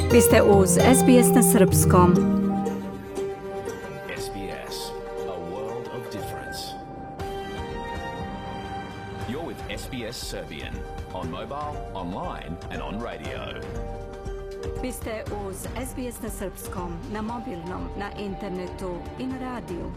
Vi ste uz SBS na srpskom. SBS, a world of difference. You're with SBS Serbian on mobile, online and on radio. Vi ste uz SBS na srpskom, na mobilnom, na internetu i na radiju.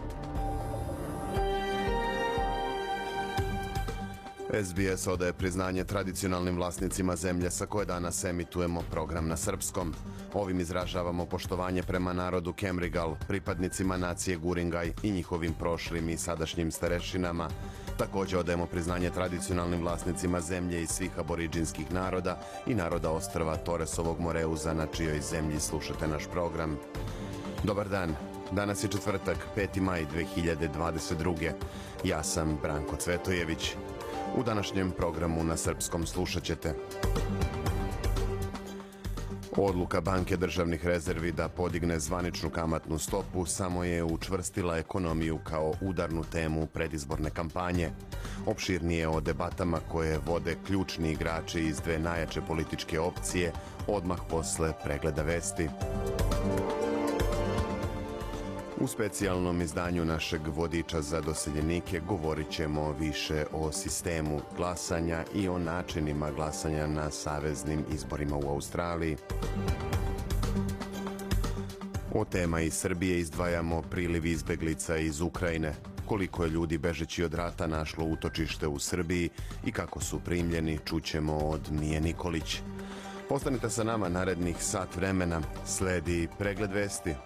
SBS odaje priznanje tradicionalnim vlasnicima zemlje sa koje danas emitujemo program na srpskom. Ovim izražavamo poštovanje prema narodu Kemrigal, pripadnicima nacije Guringaj i njihovim prošlim i sadašnjim starešinama. Također odajemo priznanje tradicionalnim vlasnicima zemlje i svih aboriđinskih naroda i naroda ostrva Toresovog Moreuza na čijoj zemlji slušate naš program. Dobar dan. Danas je četvrtak, 5. maj 2022. Ja sam Branko Cvetojević. U današnjem programu na srpskom slušat ćete: odluka Banke državnih rezervi da podigne zvaničnu kamatnu stopu samo je učvrstila ekonomiju kao udarnu temu predizborne kampanje. Opširnije o debatama koje vode ključni igrači iz dve najjače političke opcije odmah posle pregleda vesti. U specijalnom izdanju našeg vodiča za doseljenike govorit ćemo više o sistemu glasanja i o načinima glasanja na saveznim izborima u Australiji. O tema iz Srbije izdvajamo priliv izbeglica iz Ukrajine, koliko je ljudi bežeći od rata našlo utočište u Srbiji i kako su primljeni, čućemo od Mije Nikolić. Ostanite sa nama narednih sat vremena, sledi pregled vesti.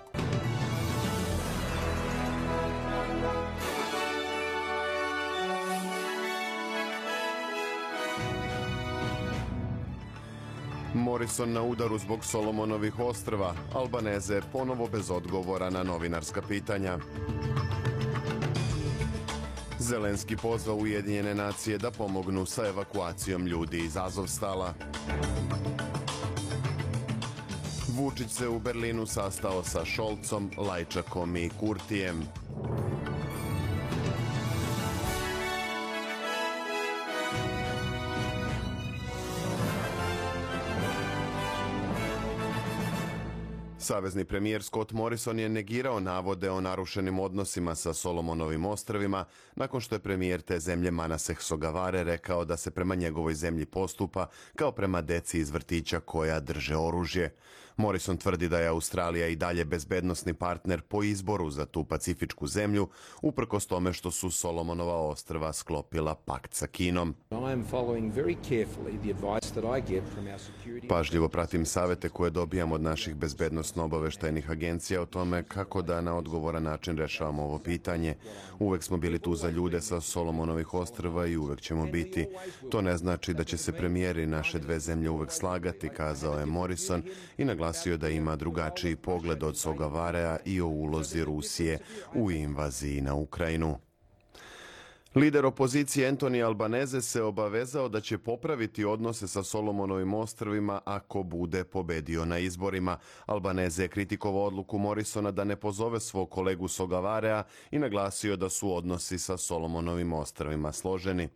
Morrison na udaru zbog Solomonovih ostrva, Albaneze ponovo bez odgovora na novinarska pitanja. Zelenski pozvao Ujedinjene nacije da pomognu sa evakuacijom ljudi iz Azovstala. Vučić se u Berlinu sastao sa Šolcom, Lajčakom i Kurtijem. Savezni premijer Scott Morrison je negirao navode o narušenim odnosima sa Solomonovim ostrvima nakon što je premijer te zemlje Manaseh Sogavare rekao da se prema njegovoj zemlji postupa kao prema deci iz vrtića koja drže oružje. Morrison tvrdi da je Australija i dalje bezbednosni partner po izboru za tu pacifičku zemlju, uprkos tome što su Solomonova ostrva sklopila pakt sa Kinom. Pažljivo pratim savete koje dobijam od naših bezbednosno-obaveštajnih agencija o tome kako da na odgovoran način rešavamo ovo pitanje. Uvek smo bili tu za ljude sa Solomonovih ostrva i uvek ćemo biti. To ne znači da će se premijeri naše dve zemlje uvek slagati, kazao je Morrison i naglasio da ima drugačiji pogled od Sogavarea i o ulozi Rusije u invaziji na Ukrajinu. Lider opozicije Anthony Albanese se obavezao da će popraviti odnose sa Solomonovim ostrvima ako bude pobedio na izborima. Albanese je kritikovao odluku Morrisona da ne pozove svog kolegu Sogavarea i naglasio da su odnosi sa Solomonovim ostrvima složeni.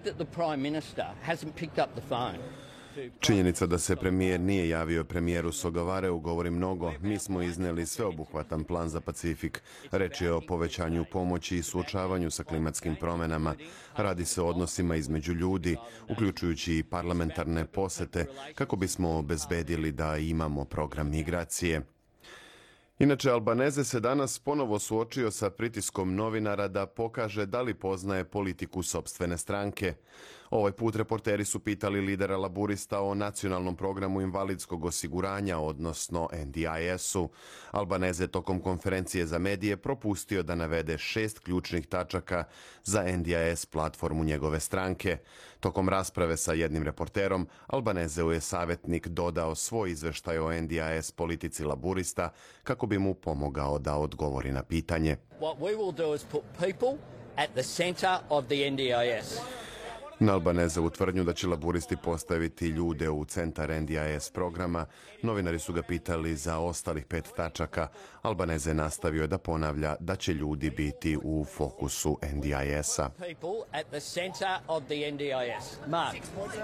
Činjenica da se premijer nije javio premijeru Sogavareu govori mnogo. Mi smo izneli sveobuhvatan plan za Pacifik. Reč je o povećanju pomoći i suočavanju sa klimatskim promenama. Radi se o odnosima između ljudi, uključujući i parlamentarne posete, kako bismo obezbedili da imamo program migracije. Inače, Albanese se danas ponovo suočio sa pritiskom novinara da pokaže da li poznaje politiku sopstvene stranke. Ovaj put reporteri su pitali lidera laburista o nacionalnom programu invalidskog osiguranja, odnosno NDIS-u. Albanese tokom konferencije za medije propustio da navede 6 ključnih tačaka za NDIS platformu njegove stranke. Tokom rasprave sa jednim reporterom, Albaneseu je savjetnik dodao svoj izveštaj o NDIS politici laburista kako bi mu pomogao da odgovori na pitanje. What we will do is put people at the center of the NDIS. Na Albanezevu tvrdnju da će laburisti postaviti ljude u centar NDIS programa, novinari su ga pitali za ostalih 5 tačaka. Albanese nastavio da ponavlja da će ljudi biti u fokusu NDIS-a.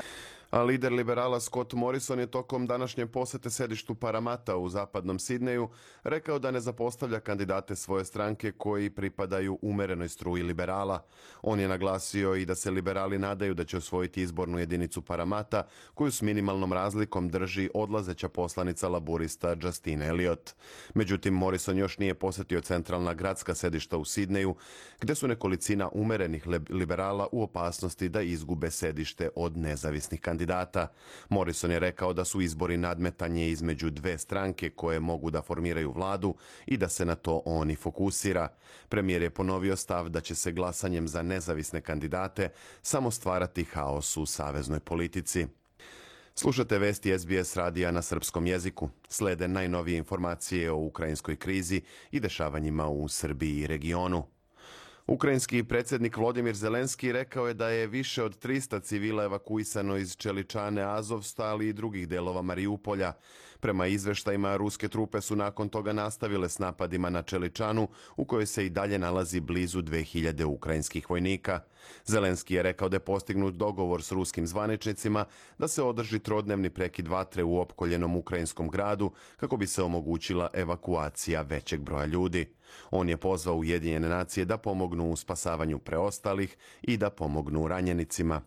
A lider liberala Scott Morrison je tokom današnje posete sedištu Paramata u zapadnom Sidneju rekao da ne zapostavlja kandidate svoje stranke koji pripadaju umerenoj struji liberala. On je naglasio i da se liberali nadaju da će osvojiti izbornu jedinicu Paramata koju s minimalnom razlikom drži odlazeća poslanica laburista Justine Elliott. Međutim, Morrison još nije posetio centralna gradska sedišta u Sidneju, gde su nekolicina umerenih liberala u opasnosti da izgube sedište od nezavisnih kandidata. Morrison je rekao da su izbori nadmetanje između dve stranke koje mogu da formiraju vladu i da se na to on i fokusira. Premijer je ponovio stav da će se glasanjem za nezavisne kandidate samo stvarati haos u saveznoj politici. Slušate vesti SBS radija na srpskom jeziku. Slede najnovije informacije o ukrajinskoj krizi i dešavanjima u Srbiji i regionu. Ukrajinski predsjednik Volodymyr Zelenski rekao je da je više od 300 civila evakuisano iz Čeličane, Azovstala i drugih delova Mariupolja. Prema izveštajima, ruske trupe su nakon toga nastavile s napadima na Čeličanu, u kojoj se i dalje nalazi blizu 2000 ukrajinskih vojnika. Zelenski je rekao da je postignut dogovor s ruskim zvaničnicima da se održi trodnevni prekid vatre u opkoljenom ukrajinskom gradu kako bi se omogućila evakuacija većeg broja ljudi. On je pozvao Ujedinjene nacije da pomognu u spasavanju preostalih i da pomognu ranjenicima.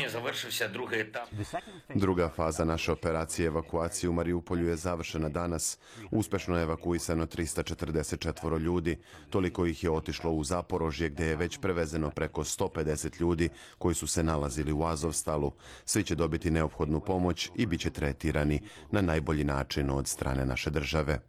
Druga faza naše operacije evakuacije u Mariupolju je završena danas. Uspešno je evakuisano 344 ljudi. Toliko ih je otišlo u Zaporožje, gde je već prevezeno preko 150 ljudi koji su se nalazili u Azovstalu. Svi će dobiti neophodnu pomoć i bit će tretirani na najbolji način od strane naše države.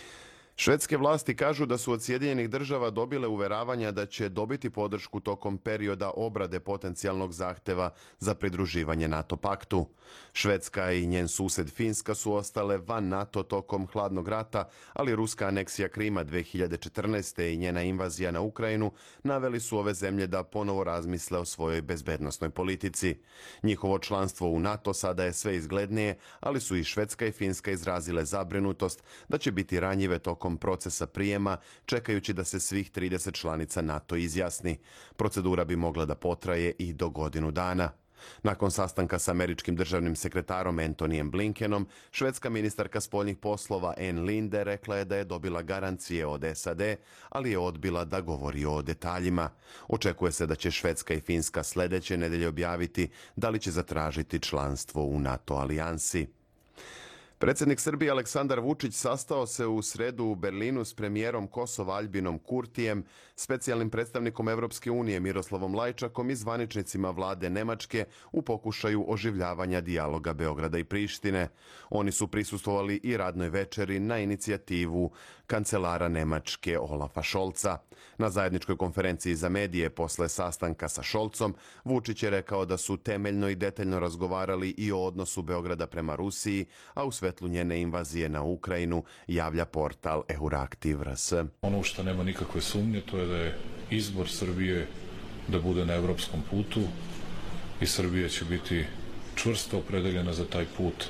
Švedske vlasti kažu da su od Sjedinjenih država dobile uveravanja da će dobiti podršku tokom perioda obrade potencijalnog zahteva za pridruživanje NATO paktu. Švedska i njen sused Finska su ostale van NATO tokom hladnog rata, ali ruska aneksija Krima 2014. i njena invazija na Ukrajinu naveli su ove zemlje da ponovo razmisle o svojoj bezbednosnoj politici. Njihovo članstvo u NATO sada je sve izglednije, ali su i Švedska i Finska izrazile zabrinutost da će biti ranjive tokom procesa prijema, čekajući da se svih 30 članica NATO izjasni. Procedura bi mogla da potraje i do godinu dana. Nakon sastanka s američkim državnim sekretarom Antonyjem Blinkenom, švedska ministarka spoljnih poslova Ann Linde rekla je da je dobila garancije od SAD, ali je odbila da govori o detaljima. Očekuje se da će Švedska i Finska sledeće nedelje objaviti da li će zatražiti članstvo u NATO alijansi. Predsjednik Srbije Aleksandar Vučić sastao se u sredu u Berlinu s premijerom Kosova Albinom Kurtijem, specijalnim predstavnikom Evropske unije Miroslavom Lajčakom i zvaničnicima vlade Nemačke u pokušaju oživljavanja dijaloga Beograda i Prištine. Oni su prisustvovali i radnoj večeri na inicijativu kancelara Nemačke Olafa Scholza. Na zajedničkoj konferenciji za medije posle sastanka sa Scholzom, Vučić je rekao da su temeljno i detaljno razgovarali i o odnosu Beograda prema Rusiji, a u svetlu njene invazije na Ukrajinu, javlja portal Euraktiv.rs. Ono u što nema nikakve sumnje, to je da je izbor Srbije da bude na evropskom putu i Srbija će biti čvrsto opredeljena za taj put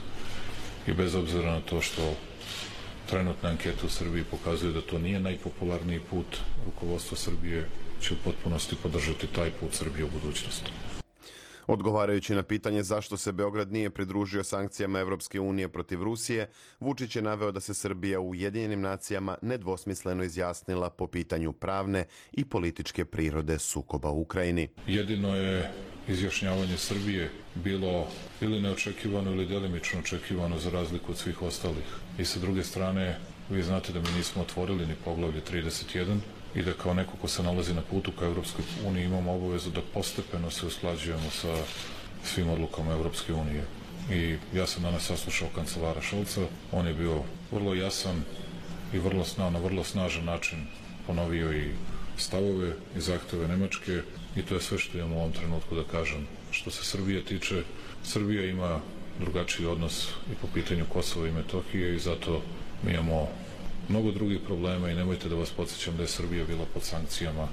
i bez obzira na to što trenutne ankete u Srbiji pokazuju da to nije najpopularniji put, rukovodstvo Srbije će u potpunosti podržati taj put Srbije u budućnosti. Odgovarajući na pitanje zašto se Beograd nije pridružio sankcijama Evropske unije protiv Rusije, Vučić je naveo da se Srbija u Ujedinjenim nacijama nedvosmisleno izjasnila po pitanju pravne i političke prirode sukoba u Ukrajini. Jedino je izjašnjavanje Srbije bilo ili neočekivano ili delimično očekivano za razliku od svih ostalih. I sa druge strane, vi znate da mi nismo otvorili ni poglavlje 31 i da kao neko ko se nalazi na putu ka Evropskoj uniji imamo obavezu da postepeno se usklađujemo sa svim odlukama Evropske unije. I ja sam danas saslušao kancelara Scholza, on je bio vrlo jasan i na vrlo snažan način ponovio i stavove i zahteve Nemačke i to je sve što imam u ovom trenutku da kažem. Što se Srbije tiče, Srbija ima drugačiji odnos i po pitanju Kosova i Metohije i zato mi imamo mnogo drugih problema i nemojte da vas podsjećam da je Srbija bila pod sankcijama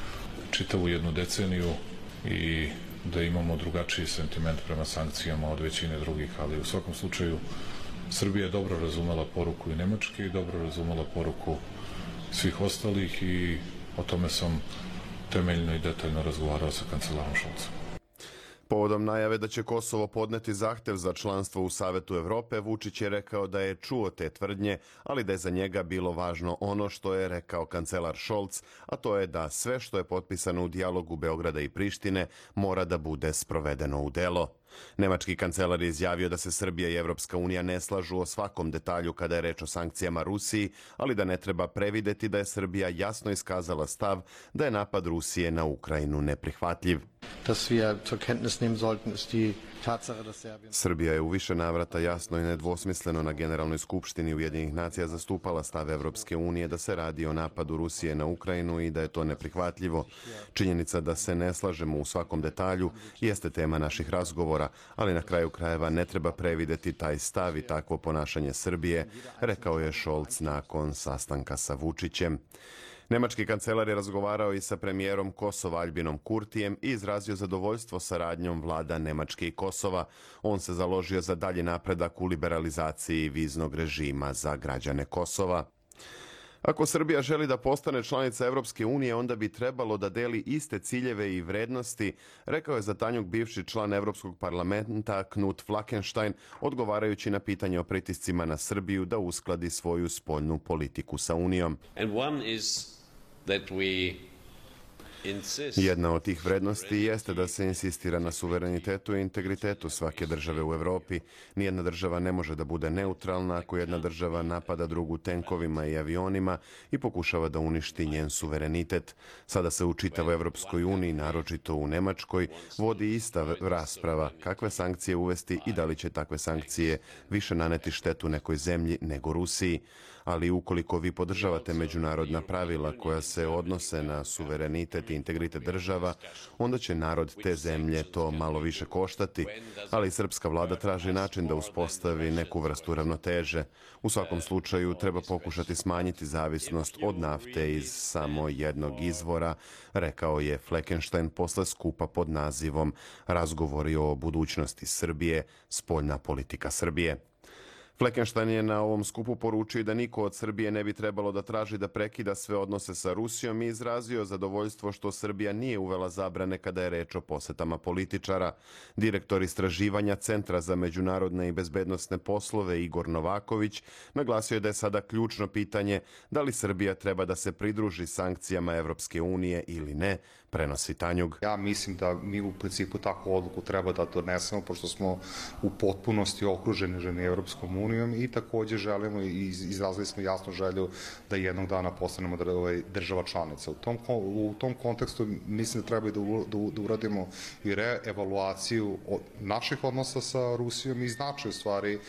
čitavu jednu deceniju i da imamo drugačiji sentiment prema sankcijama od većine drugih, ali u svakom slučaju Srbija je dobro razumela poruku i Nemačke i dobro razumela poruku svih ostalih i o tome sam temeljno i detaljno razgovarao sa kancelarom Scholzom. Povodom najave da će Kosovo podneti zahtev za članstvo u Savetu Evrope, Vučić je rekao da je čuo te tvrdnje, ali da je za njega bilo važno ono što je rekao kancelar Scholz, a to je da sve što je potpisano u dijalogu Beograda i Prištine mora da bude sprovedeno u delo. Nemački kancelar je izjavio da se Srbija i Evropska unija ne slažu o svakom detalju kada je reč o sankcijama Rusiji, ali da ne treba prevideti da je Srbija jasno iskazala stav da je napad Rusije na Ukrajinu neprihvatljiv. Srbija je u više navrata jasno i nedvosmisleno na Generalnoj skupštini Ujedinjenih nacija zastupala stav Evropske unije da se radi o napadu Rusije na Ukrajinu i da je to neprihvatljivo. Činjenica da se ne slažemo u svakom detalju jeste tema naših razgovora, ali na kraju krajeva ne treba prevideti taj stav i takvo ponašanje Srbije, rekao je Scholz nakon sastanka sa Vučićem. Nemački kancelar je razgovarao i sa premijerom Kosova Albinom Kurtijem i izrazio zadovoljstvo saradnjom vlada Nemačke i Kosova. On se založio za dalji napredak u liberalizaciji viznog režima za građane Kosova. Ako Srbija želi da postane članica Evropske unije, onda bi trebalo da deli iste ciljeve i vrednosti, rekao je za Tanjug bivši član Evropskog parlamenta Knut Flakenstein, odgovarajući na pitanje o pritiscima na Srbiju da uskladi svoju spoljnu politiku sa Unijom. Jedna od tih vrednosti jeste da se insistira na suverenitetu i integritetu svake države u Evropi. Nijedna država ne može da bude neutralna ako jedna država napada drugu tenkovima i avionima i pokušava da uništi njen suverenitet. Sada se u čitavoj Evropskoj uniji, naročito u Nemačkoj, vodi ista rasprava kakve sankcije uvesti i da li će takve sankcije više naneti štetu nekoj zemlji nego Rusiji. Ali ukoliko vi podržavate međunarodna pravila koja se odnose na suverenitet i integritet država, onda će narod te zemlje to malo više koštati, ali srpska vlada traži način da uspostavi neku vrstu ravnoteže. U svakom slučaju treba pokušati smanjiti zavisnost od nafte iz samo jednog izvora, rekao je Fleckenstein posle skupa pod nazivom Razgovori o budućnosti Srbije, spoljna politika Srbije. Fleckenstein je na ovom skupu poručio da niko od Srbije ne bi trebalo da traži da prekida sve odnose sa Rusijom i izrazio zadovoljstvo što Srbija nije uvela zabrane kada je reč o posetama političara. Direktor istraživanja Centra za međunarodne i bezbednosne poslove Igor Novaković naglasio je da je sada ključno pitanje da li Srbija treba da se pridruži sankcijama Evropske unije ili ne, prenosi Tanjug. Ja mislim da mi u principu takvu odluku treba da donesemo, pošto smo u potpunosti okruženi Evropskom unijom i takođe želimo i izrazili smo jasnu želju da jednog dana postanemo država članica. U tom kontekstu mislim da treba da uradimo i reevaluaciju naših odnosa sa Rusijom i značaj u stvari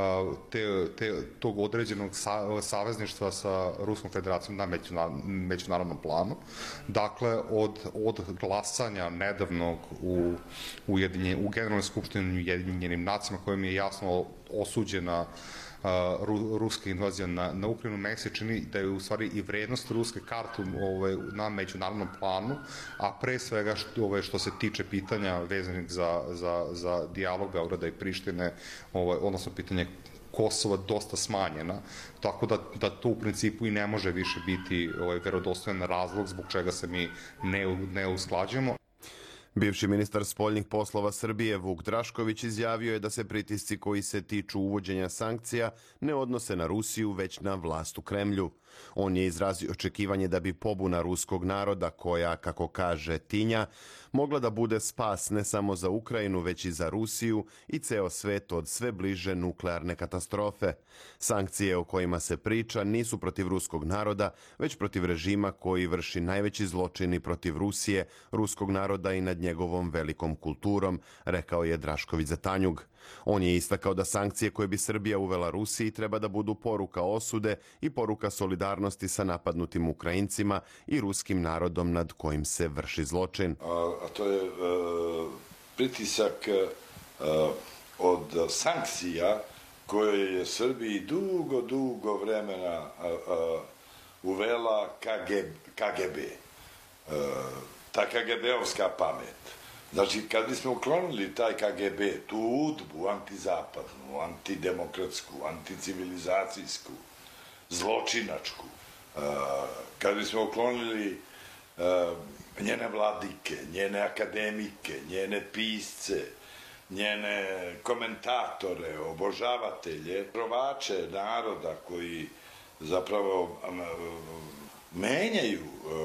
tog određenog savezništva sa Ruskom federacijom na međunarodnom planu. Dakle, od glasanja nedavnog u Generalnoj skupštini Ujedinjenim nacijama kojim je jasno osuđena ruska invazija na Ukrajinu, meni se čini da je u stvari i vrednost ruske karte na međunarodnom planu, a pre svega što se tiče pitanja vezanih za dijalog Beograda i Prištine, odnosno pitanje Kosova, dosta smanjena, tako da to u principu i ne može više biti verodostojan razlog zbog čega se mi ne usklađujemo. Bivši ministar spoljnih poslova Srbije Vuk Drašković izjavio je da se pritisci koji se tiču uvođenja sankcija ne odnose na Rusiju, već na vlast u Kremlju. On je izrazio očekivanje da bi pobuna ruskog naroda koja, kako kaže Tinja, mogla da bude spas ne samo za Ukrajinu, već i za Rusiju i ceo svet od sve bliže nuklearne katastrofe. Sankcije o kojima se priča nisu protiv ruskog naroda, već protiv režima koji vrši najveći zločini protiv Rusije, ruskog naroda i nad njegovom velikom kulturom, rekao je Drašković za Tanjug. On je istakao da sankcije koje bi Srbija uvela Rusiji treba da budu poruka osude i poruka solidarnosti sa napadnutim Ukrajincima i ruskim narodom nad kojim se vrši zločin. A to je pritisak od sankcija koje je Srbiji dugo vremena uvela KGB. Ta KGB-ovska pamet. Znači, kad bismo uklonili taj KGB, tu udbu antizapadnu, antidemokratsku, anticivilizacijsku, zločinačku, kad bismo uklonili njene vladike, njene akademike, njene pisce, njene komentatore, obožavatelje, provače naroda koji zapravo menjaju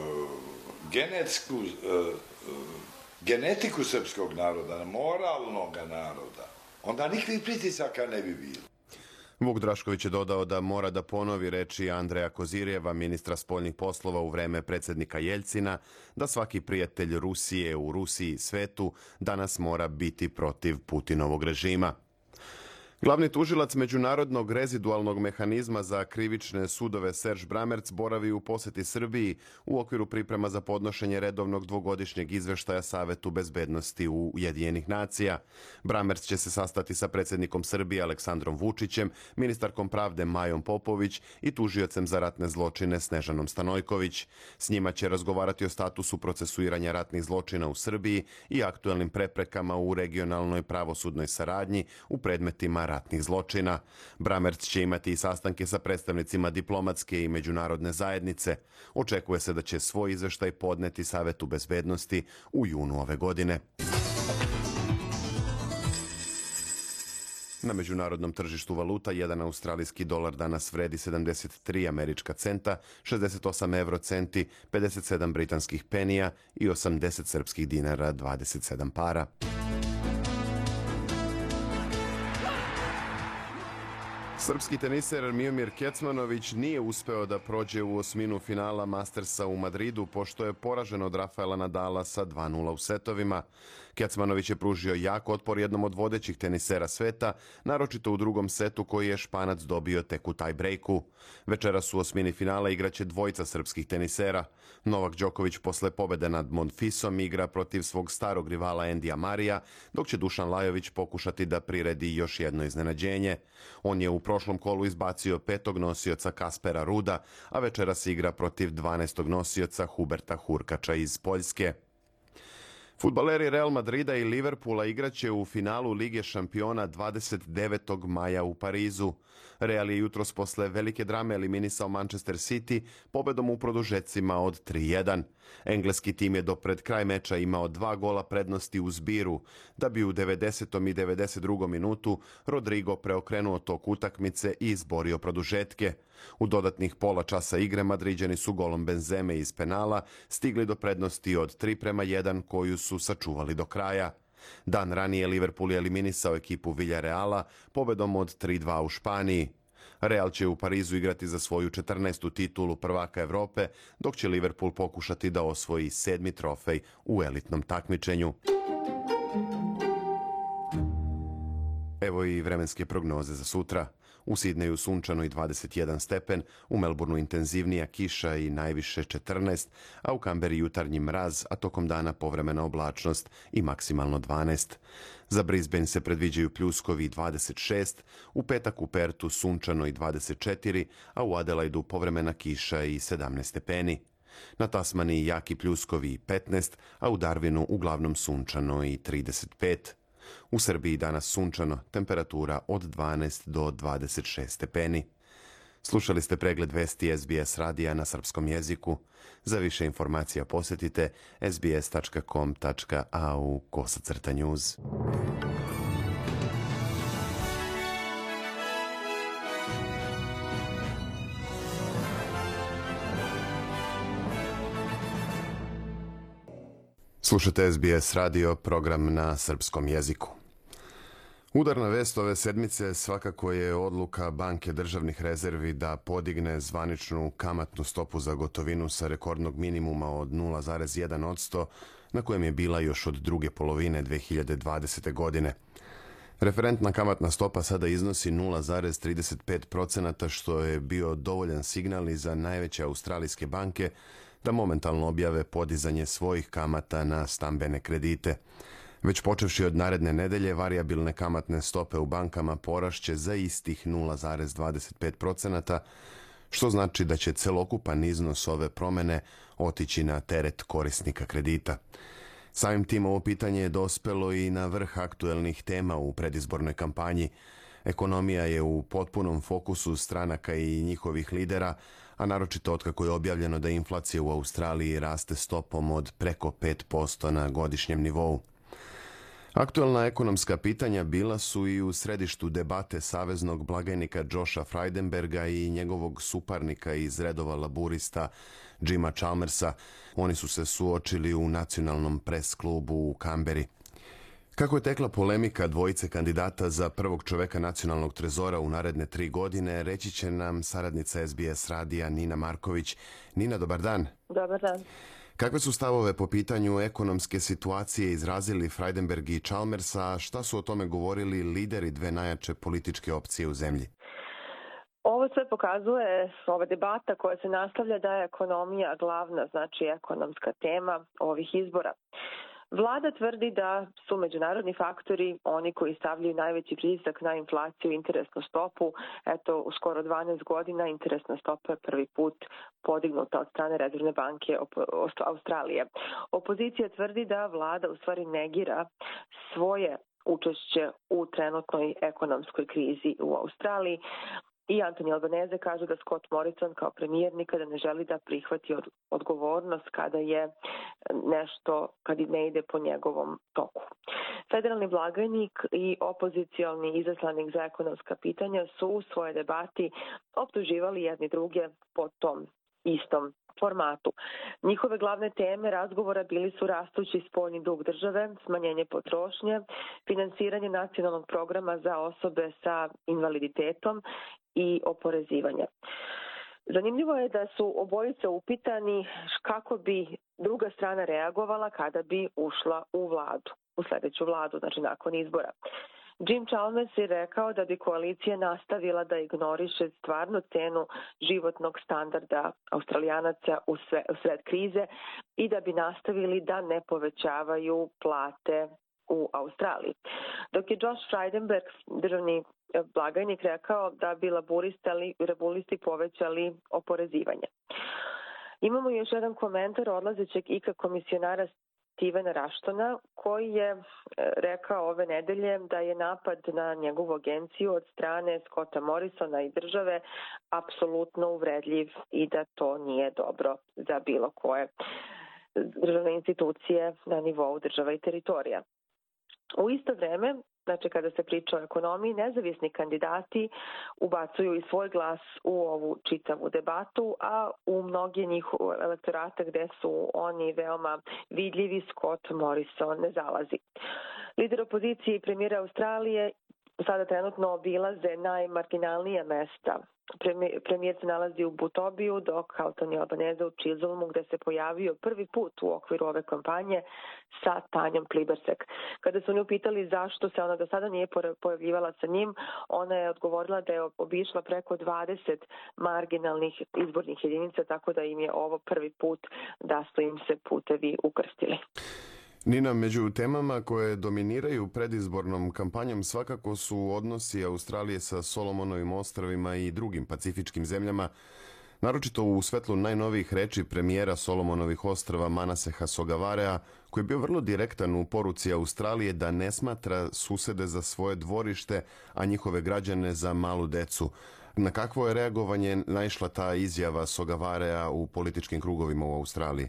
genetiku srpskog naroda, moralnog naroda, onda nikakvih pritisaka ne bi bilo. Vuk Drašković je dodao da mora da ponovi reči Andreja Kozirjeva, ministra spoljnih poslova u vreme predsjednika Jeljcina, da svaki prijatelj Rusije u Rusiji i svetu danas mora biti protiv Putinovog režima. Glavni tužilac Međunarodnog rezidualnog mehanizma za krivične sudove Serge Bramerc boravi u poseti Srbiji u okviru priprema za podnošenje redovnog dvogodišnjeg izveštaja Savetu bezbednosti Ujedinjenih nacija. Bramerc će se sastati sa predsjednikom Srbije Aleksandrom Vučićem, ministarkom pravde Majom Popović i tužiocem za ratne zločine Snežanom Stanojković. S njima će razgovarati o statusu procesuiranja ratnih zločina u Srbiji i aktuelnim preprekama u regionalnoj pravosudnoj saradnji u predmetima ratnih zločina. Bramerc će imati i sastanke sa predstavnicima diplomatske i međunarodne zajednice. Očekuje se da će svoj izveštaj podneti Savetu bezbednosti u junu ove godine. Na međunarodnom tržištu valuta jedan australijski dolar danas vredi 73 američka centa, 68 eurocenti, 57 britanskih penija i 80 srpskih dinara 27 para. Srpski teniser Miomir Kecmanović nije uspeo da prođe u osminu finala Mastersa u Madridu, pošto je poražen od Rafaela Nadala sa 2:0 u setovima. Kecmanović je pružio jak otpor jednom od vodećih tenisera sveta, naročito u drugom setu koji je Španac dobio tek u taj-brejku. Večeras u osmini finala igraće dvojica srpskih tenisera. Novak Đoković posle pobede nad Monfisom igra protiv svog starog rivala Endija Marija, dok će Dušan Lajović pokušati da priredi još jedno iznenađenje. On je u prošlom kolu izbacio 5. nosioca Kaspera Ruda, a večeras igra protiv 12. nosioca Huberta Hurkača iz Poljske. Fudbaleri Real Madrida i Liverpoola igraće u finalu Lige šampiona 29. maja u Parizu. Real je jutros posle velike drame eliminisao Manchester City pobedom u produžecima od 3:1. Engleski tim je do pred kraj meča imao 2 gola prednosti u zbiru, da bi u 90. i 92. minutu Rodrigo preokrenuo tok utakmice i izborio produžetke. U dodatnih pola časa igre Madriđani su golom Benzeme iz penala stigli do prednosti od 3:1 koju su sačuvali do kraja. Dan ranije Liverpool je eliminisao ekipu Villareala pobedom od 3:2 u Španiji. Real će u Parizu igrati za svoju 14. titulu prvaka Evrope, dok će Liverpool pokušati da osvoji 7. trofej u elitnom takmičenju. Evo i vremenske prognoze za sutra. U Sidneju sunčano i 21 stepen, u Melbourneu intenzivnija kiša i najviše 14, a u Kamberi jutarnji mraz, a tokom dana povremena oblačnost i maksimalno 12. Za Brisbane se predviđaju pljuskovi 26, u petak u Pertu sunčano i 24, a u Adelaidu povremena kiša i 17 stepeni. Na Tasmaniji jaki pljuskovi 15, a u Darwinu uglavnom sunčano i 35. U Srbiji danas sunčano, temperatura od 12 do 26 stepeni. Slušali ste pregled vesti SBS radija na srpskom jeziku. Za više informacija posjetite sbs.com.au/news. Slušate SBS radio, program na srpskom jeziku. Udarna vest ove sedmice svakako je odluka Banke državnih rezervi da podigne zvaničnu kamatnu stopu za gotovinu sa rekordnog minimuma od 0,1% na kojem je bila još od druge polovine 2020. godine. Referentna kamatna stopa sada iznosi 0,35%, što je bio dovoljan signal i za najveće australijske banke da momentalno objave podizanje svojih kamata na stambene kredite. Već počevši od naredne nedelje, varijabilne kamatne stope u bankama porašće za istih 0,25%, što znači da će celokupan iznos ove promene otići na teret korisnika kredita. Samim tim ovo pitanje je dospelo i na vrh aktuelnih tema u predizbornoj kampanji. Ekonomija je u potpunom fokusu stranaka i njihovih lidera, a naročito otkako je objavljeno da inflacija u Australiji raste stopom od preko 5% na godišnjem nivou. Aktuelna ekonomska pitanja bila su i u središtu debate saveznog blagajnika Josha Frydenberga i njegovog suparnika iz redova laburista Jima Chalmersa. Oni su se suočili u nacionalnom pres klubu u Kamberi. Kako je tekla polemika dvojice kandidata za prvog čoveka nacionalnog trezora u naredne 3 godine, reći će nam saradnica SBS radija Nina Marković. Nina, dobar dan. Dobar dan. Kakve su stavove po pitanju ekonomske situacije izrazili Frydenberg i Chalmers, a šta su o tome govorili lideri dve najjače političke opcije u zemlji? Ovo sve pokazuje, ova debata koja se nastavlja, da je ekonomija glavna, znači ekonomska tema ovih izbora. Vlada tvrdi da su međunarodni faktori oni koji stavljaju najveći pritisak na inflaciju i interesnu stopu. Eto, u skoro 12 godina interesna stopa je prvi put podignuta od strane Rezervne banke Australije. Opozicija tvrdi da vlada u stvari negira svoje učešće u trenutnoj ekonomskoj krizi u Australiji. I Anthony Albanese kaže da Scott Morrison kao premijer nikada ne želi da prihvati odgovornost kada ne ide po njegovom toku. Federalni blagajnik i opozicijalni izaslanik za ekonomska pitanja su u svojoj debati optuživali jedni druge po tom istom formatu. Njihove glavne teme razgovora bili su rastući spoljni dug države, smanjenje potrošnje, finansiranje nacionalnog programa za osobe sa invaliditetom i oporezivanje. Zanimljivo je da su obojice upitani kako bi druga strana reagovala kada bi ušla u sljedeću vladu, znači nakon izbora. Jim Chalmers je rekao da bi koalicija nastavila da ignoriše stvarnu cenu životnog standarda Australijanaca u sred krize i da bi nastavili da ne povećavaju plate u Australiji. Dok je Josh Frydenberg, državni blagajnik, rekao da bi laburisti povećali oporezivanje. Imamo još jedan komentar odlazećeg ICA komisionara Stevena Rashtona, koji je rekao ove nedelje da je napad na njegovu agenciju od strane Scotta Morrisona i države apsolutno uvredljiv i da to nije dobro za bilo koje državne institucije na nivou država i teritorija. U isto vreme, znači kada se priča o ekonomiji, nezavisni kandidati ubacuju i svoj glas u ovu čitavu debatu, a u mnogi njihov elektorata gde su oni veoma vidljivi, Scott Morrison ne zalazi. Lider opozicije i premijer Australije sada trenutno obilaze najmarginalnija mesta. Premijer se nalazi u Butobiju, dok Anthony Albanese u Chisholmu, gde se pojavio prvi put u okviru ove kampanje sa Tanjom Plibersek. Kada su nju upitali zašto se ona do sada nije pojavljivala sa njim, ona je odgovorila da je obišla preko 20 marginalnih izbornih jedinica, tako da im je ovo prvi put da su im se putevi ukrstili. Nina, među temama koje dominiraju predizbornom kampanjom svakako su odnosi Australije sa Solomonovim ostrvima i drugim pacifičkim zemljama, naročito u svetlu najnovijih reči premijera Solomonovih ostrva Manaseha Sogavarea, koji je bio vrlo direktan u poruci Australije da ne smatra susede za svoje dvorište, a njihove građane za malu decu. Na kakvo je reagovanje naišla ta izjava Sogavarea u političkim krugovima u Australiji?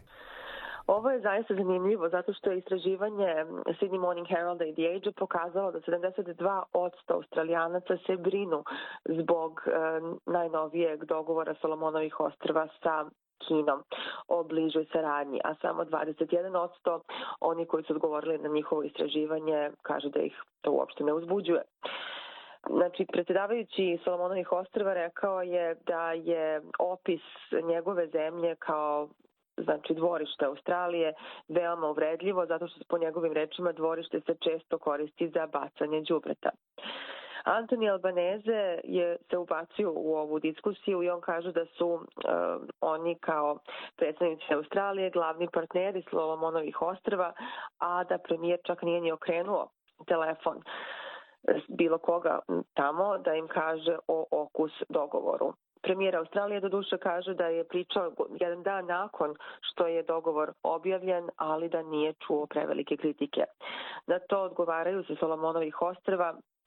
Ovo je zaista zanimljivo zato što je istraživanje Sydney Morning Heralda i The Age pokazalo da 72% Australijanaca se brinu zbog najnovijeg dogovora Solomonovih ostrva sa Kinom o bližoj saradnji, a samo 21% oni koji su odgovorili na njihovo istraživanje kaže da ih to uopšte ne uzbuđuje. Znači, predsjedavajući Solomonovih ostrva rekao je da je opis njegove zemlje kao dvorište Australije veoma uvredljivo, zato što po njegovim rečima dvorište se često koristi za bacanje đubreta. Anthony Albanese se ubacio u ovu diskusiju i on kaže da su oni kao predstavnici Australije glavni partneri Solomonovih ostrva, a da premijer čak nije ni okrenuo telefon bilo koga tamo da im kaže o okus dogovoru. Premijer Australije doduše kaže da je pričao jedan dan nakon što je dogovor objavljen, ali da nije čuo prevelike kritike. Na to odgovaraju se Solomonovih ostrva.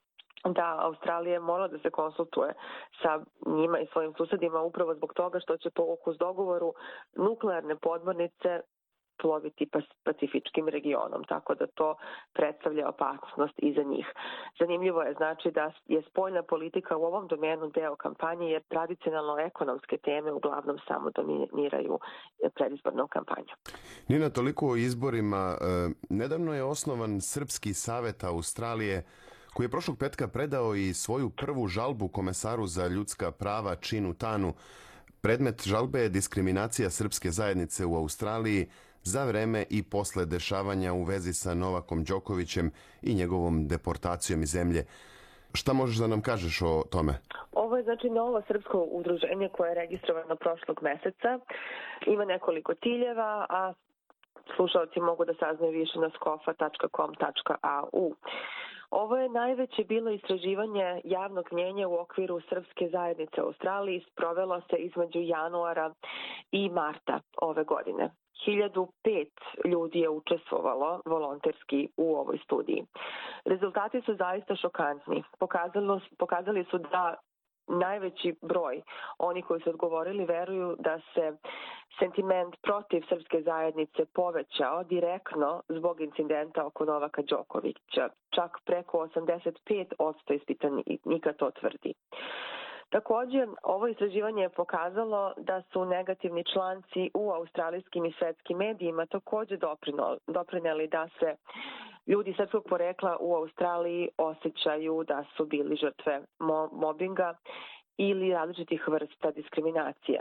da Australija mora da se konsultuje sa njima i svojim susedima upravo zbog toga što će po uz dogovoru nuklearne podmornice ploviti pacifičkim regionom, tako da to predstavlja opasnost i za njih. Zanimljivo je znači da je spoljna politika u ovom domenu deo kampanje, jer tradicionalno ekonomske teme uglavnom samo dominiraju predizbornom kampanju. Nina, toliko o izborima. Nedavno je osnovan Srpski savet Australije, koji je prošlog petka predao i svoju prvu žalbu komesaru za ljudska prava Chinu Tanu. Predmet žalbe je diskriminacija srpske zajednice u Australiji za vreme i posle dešavanja u vezi sa Novakom Đokovićem i njegovom deportacijom iz zemlje. Šta možeš da nam kažeš o tome? Ovo je znači novo srpsko udruženje koje je registrovano prošlog meseca. Ima nekoliko ciljeva, a slušalci mogu da saznaju više na skofa.com.au. Ovo je najveće bilo istraživanje javnog mnjenja u okviru srpske zajednice u Australiji. Sprovelo se između januara i marta ove godine. 1005 ljudi je učestvovalo volonterski u ovoj studiji. Rezultati su zaista šokantni. Pokazali su da najveći broj oni koji su odgovorili veruju da se sentiment protiv srpske zajednice povećao direktno zbog incidenta oko Novaka Đokovića. Čak preko 85% ispitanika to tvrdi. Također, ovo istraživanje je pokazalo da su negativni članci u australijskim i svetskim medijima također doprineli da se ljudi srpskog porekla u Australiji osjećaju da su bili žrtve mobinga ili različitih vrsta diskriminacije.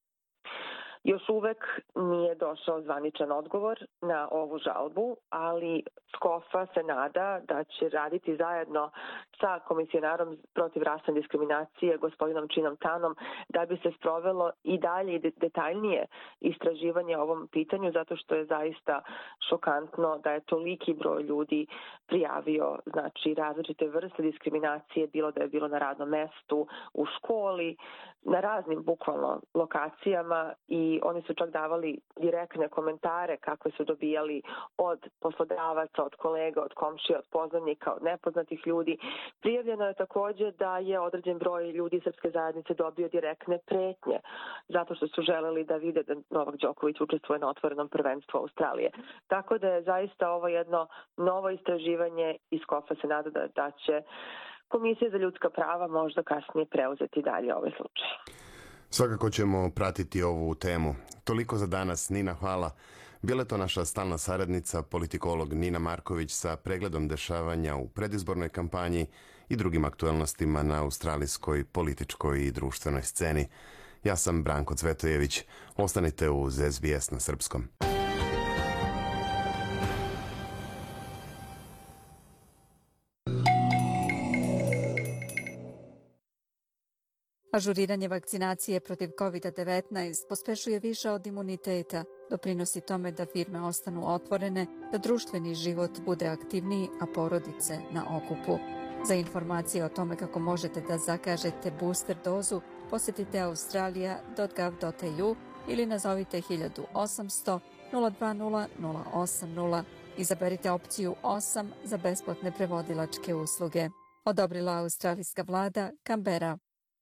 Još uvek nije došao zvaničan odgovor na ovu žalbu, ali Skofa se nada da će raditi zajedno sa komisionarom protiv rasne diskriminacije, gospodinom Chinom Tanom, da bi se sprovelo i dalje i detaljnije istraživanje o ovom pitanju, zato što je zaista šokantno da je toliki broj ljudi prijavio znači različite vrste diskriminacije, bilo da je bilo na radnom mestu, u školi, na raznim bukvalno lokacijama, i oni su čak davali direktne komentare kakve su dobijali od poslodavaca, od kolega, od komšija, od poznanika, od nepoznatih ljudi. Prijavljeno je također da je određen broj ljudi srpske zajednice dobio direktne pretnje zato što su želeli da vide da Novak Đoković učestvuje na otvorenom prvenstvu Australije. Tako da je zaista ovo jedno novo istraživanje i Skofa se nada da će Komisija za ljudska prava možda kasnije preuzeti dalje ovaj slučaj. Svakako ćemo pratiti ovu temu. Toliko za danas. Nina, hvala. Bila je to naša stalna saradnica, politikolog Nina Marković sa pregledom dešavanja u predizbornoj kampanji i drugim aktuelnostima na australijskoj političkoj i društvenoj sceni. Ja sam Branko Cvetojević. Ostanite uz SBS na srpskom. Ažuriranje vakcinacije protiv COVID-19 pospešuje više od imuniteta, doprinosi tome da firme ostanu otvorene, da društveni život bude aktivniji, a porodice na okupu. Za informacije o tome kako možete da zakažete booster dozu, posjetite australia.gov.au ili nazovite 1800 020 080. Izaberite opciju 8 za besplatne prevodilačke usluge. Odobrila australijska vlada, Canberra.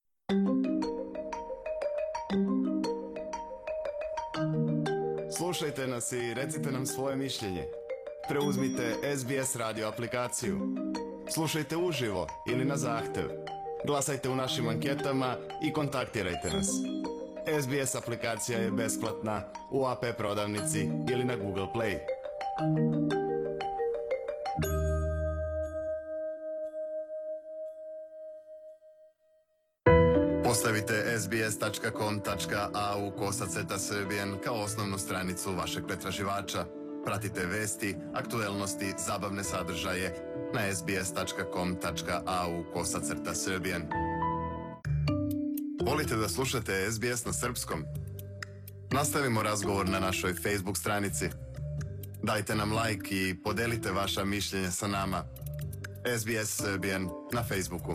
Slušajte nas i recite nam svoje mišljenje. Preuzmite SBS radio aplikaciju. Slušajte uživo ili na zahtev. Glasajte u našim anketama i kontaktirajte nas. SBS aplikacija je besplatna u AP prodavnici ili na Google Play. Postavite sbs.com.au/srbijan kao osnovnu stranicu vašeg pretraživača. Pratite vesti, aktuelnosti, zabavne sadržaje na sbs.com.au/srbijan. Volite da slušate SBS na srpskom? Nastavimo razgovor na našoj Facebook stranici. Dajte nam like i podelite vaša mišljenja sa nama. SBS Serbian na Facebooku.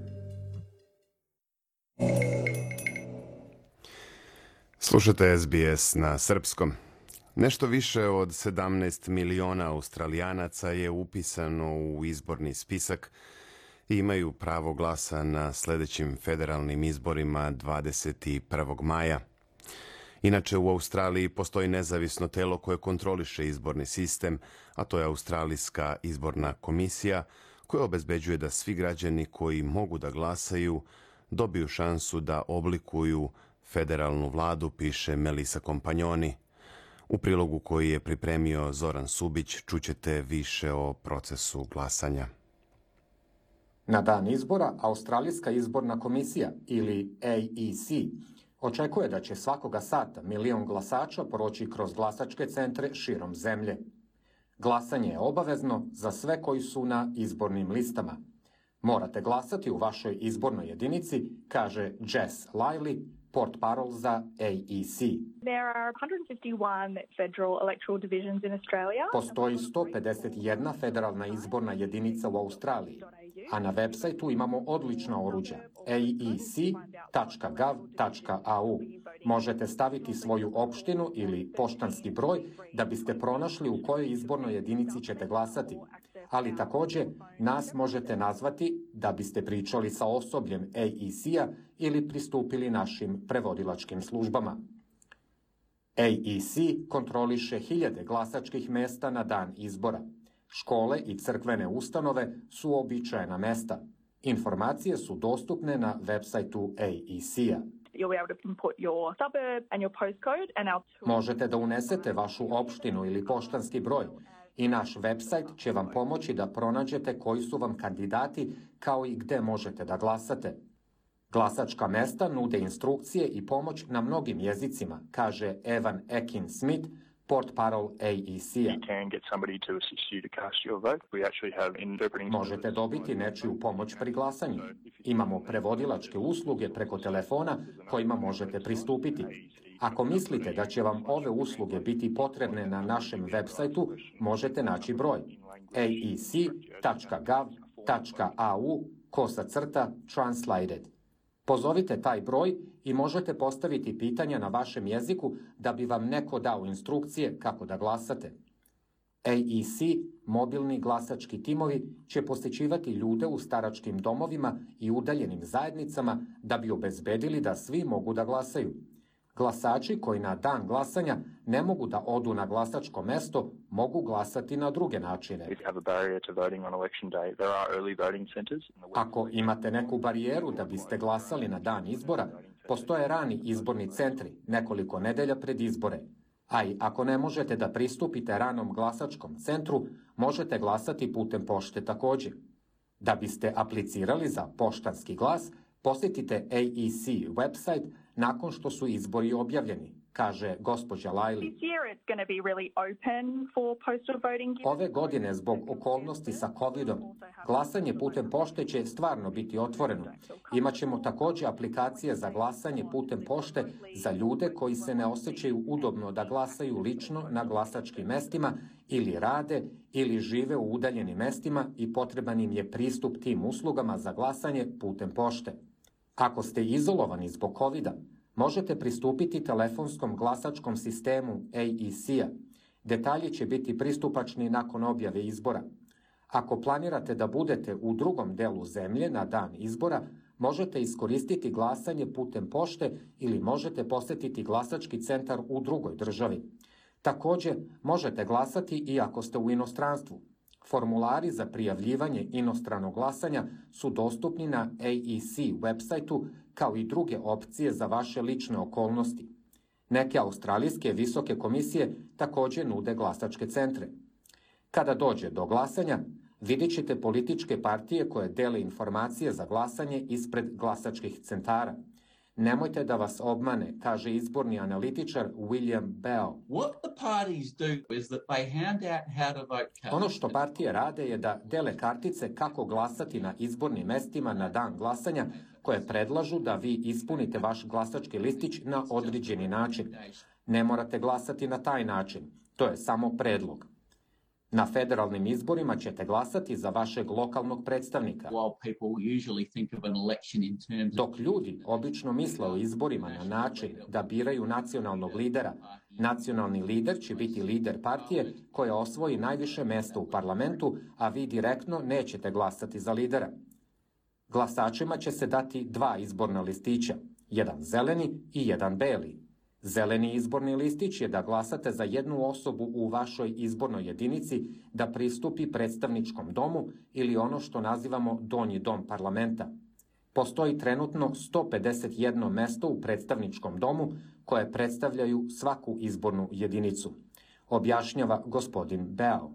Slušate SBS na srpskom. Nešto više od 17 miliona Australijanaca je upisano u izborni spisak imaju pravo glasa na sljedećim federalnim izborima 21. maja. Inače, u Australiji postoji nezavisno telo koje kontroliše izborni sistem, a to je Australijska izborna komisija, koja obezbeđuje da svi građani koji mogu da glasaju dobiju šansu da oblikuju federalnu vladu, piše Melissa Kompanjoni. U prilogu koji je pripremio Zoran Subić čućete više o procesu glasanja. Na dan izbora, Australijska izborna komisija ili AEC očekuje da će svakoga sata 1 milion glasača proći kroz glasačke centre širom zemlje. Glasanje je obavezno za sve koji su na izbornim listama. Morate glasati u vašoj izbornoj jedinici, kaže Jess Lively, portparol za AEC. Postoji 151 federalna izborna jedinica u Australiji, a na websajtu imamo odlična oruđa aec.gov.au. Možete staviti svoju opštinu ili poštanski broj da biste pronašli u kojoj izbornoj jedinici ćete glasati. Ali također nas možete nazvati da biste pričali sa osobljem AEC-a ili pristupili našim prevodilačkim službama. AEC kontroliše 1000 glasačkih mesta na dan izbora. Škole i crkvene ustanove su uobičajena mesta. Informacije su dostupne na websajtu AEC-a. Možete da unesete vašu opštinu ili poštanski broj i naš websajt će vam pomoći da pronađete koji su vam kandidati kao i gde možete da glasate. Glasačka mesta nude instrukcije i pomoć na mnogim jezicima, kaže Evan Ekin-Smith, portparol AEC-a. Možete dobiti nečiju pomoć pri glasanju. Imamo prevodilačke usluge preko telefona kojima možete pristupiti. Ako mislite da će vam ove usluge biti potrebne na našem websajtu, možete naći broj aec.gov.au/translated. Pozovite taj broj i možete postaviti pitanja na vašem jeziku da bi vam neko dao instrukcije kako da glasate. AEC, mobilni glasački timovi, će posjećivati ljude u staračkim domovima i udaljenim zajednicama da bi obezbedili da svi mogu da glasaju. Glasači koji na dan glasanja ne mogu da odu na glasačko mesto, mogu glasati na druge načine. Ako imate neku barijeru da biste glasali na dan izbora, postoje rani izborni centri nekoliko nedelja pred izbore. A i ako ne možete da pristupite ranom glasačkom centru, možete glasati putem pošte također. Da biste aplicirali za poštanski glas, posjetite AEC website nakon što su izbori objavljeni, kaže gospođa Lively. Ove godine, zbog okolnosti sa COVID-om, glasanje putem pošte će stvarno biti otvoreno. Imaćemo također aplikacije za glasanje putem pošte za ljude koji se ne osjećaju udobno da glasaju lično na glasačkim mestima ili rade ili žive u udaljenim mestima i potreban im je pristup tim uslugama za glasanje putem pošte. Ako ste izolovani zbog COVID-a, možete pristupiti telefonskom glasačkom sistemu AEC-a. Detalji će biti pristupačni nakon objave izbora. Ako planirate da budete u drugom delu zemlje na dan izbora, možete iskoristiti glasanje putem pošte ili možete posjetiti glasački centar u drugoj državi. Također, možete glasati i ako ste u inostranstvu. Formulari za prijavljivanje inostranog glasanja su dostupni na AEC websajtu kao i druge opcije za vaše lične okolnosti. Neke australijske visoke komisije također nude glasačke centre. Kada dođe do glasanja, vidjet ćete političke partije koje dele informacije za glasanje ispred glasačkih centara. Nemojte da vas obmane, kaže izborni analitičar William Bell. Ono što partije rade je da dele kartice kako glasati na izbornim mestima na dan glasanja, koje predlažu da vi ispunite vaš glasački listić na određeni način. Ne morate glasati na taj način, to je samo predlog. Na federalnim izborima ćete glasati za vašeg lokalnog predstavnika. Dok ljudi obično misle o izborima na način da biraju nacionalnog lidera, nacionalni lider će biti lider partije koja osvoji najviše mjesta u parlamentu, a vi direktno nećete glasati za lidera. Glasačima će se dati 2 izborna listića, jedan zeleni i jedan beli. Zeleni izborni listić je da glasate za jednu osobu u vašoj izbornoj jedinici da pristupi predstavničkom domu ili ono što nazivamo donji dom parlamenta. Postoji trenutno 151 mesto u predstavničkom domu koje predstavljaju svaku izbornu jedinicu, objašnjava gospodin Bell.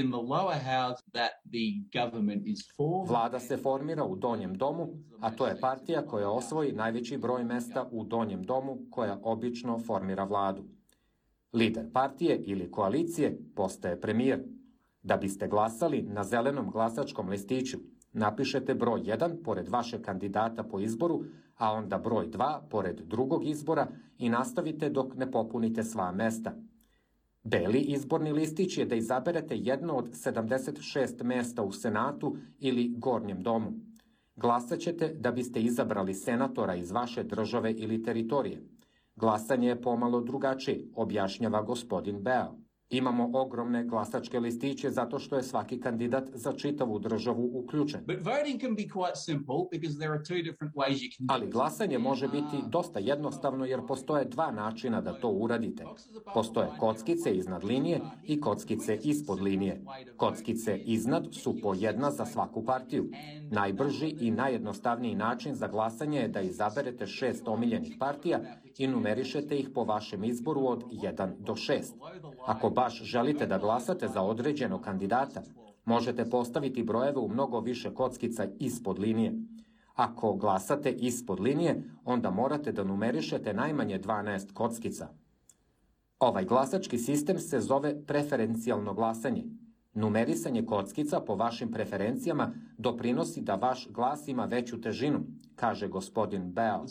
Vlada se formira u donjem domu, a to je partija koja osvoji najveći broj mesta u donjem domu koja obično formira vladu. Lider partije ili koalicije postaje premijer. Da biste glasali na zelenom glasačkom listiću, napišete broj 1 pored vašeg kandidata po izboru, a onda broj 2 pored drugog izbora i nastavite dok ne popunite sva mesta. Beli izborni listić je da izaberete jedno od 76 mesta u Senatu ili Gornjem domu. Glasat ćete da biste izabrali senatora iz vaše države ili teritorije. Glasanje je pomalo drugačije, objašnjava gospodin Bell. Imamo ogromne glasačke listiće zato što je svaki kandidat za čitavu državu uključen. Ali glasanje može biti dosta jednostavno jer postoje 2 načina da to uradite. Postoje kockice iznad linije i kockice ispod linije. Kockice iznad su po 1 za svaku partiju. Najbrži i najjednostavniji način za glasanje je da izaberete 6 omiljenih partija i numerišete ih po vašem izboru od 1 do 6. Ako baš želite da glasate za određenog kandidata, možete postaviti brojeve u mnogo više kockica ispod linije. Ako glasate ispod linije, onda morate da numerišete najmanje 12 kockica. Ovaj glasački sistem se zove preferencijalno glasanje. Numerisanje kockica po vašim preferencijama doprinosi da vaš glas ima veću težinu, kaže gospodin Bell.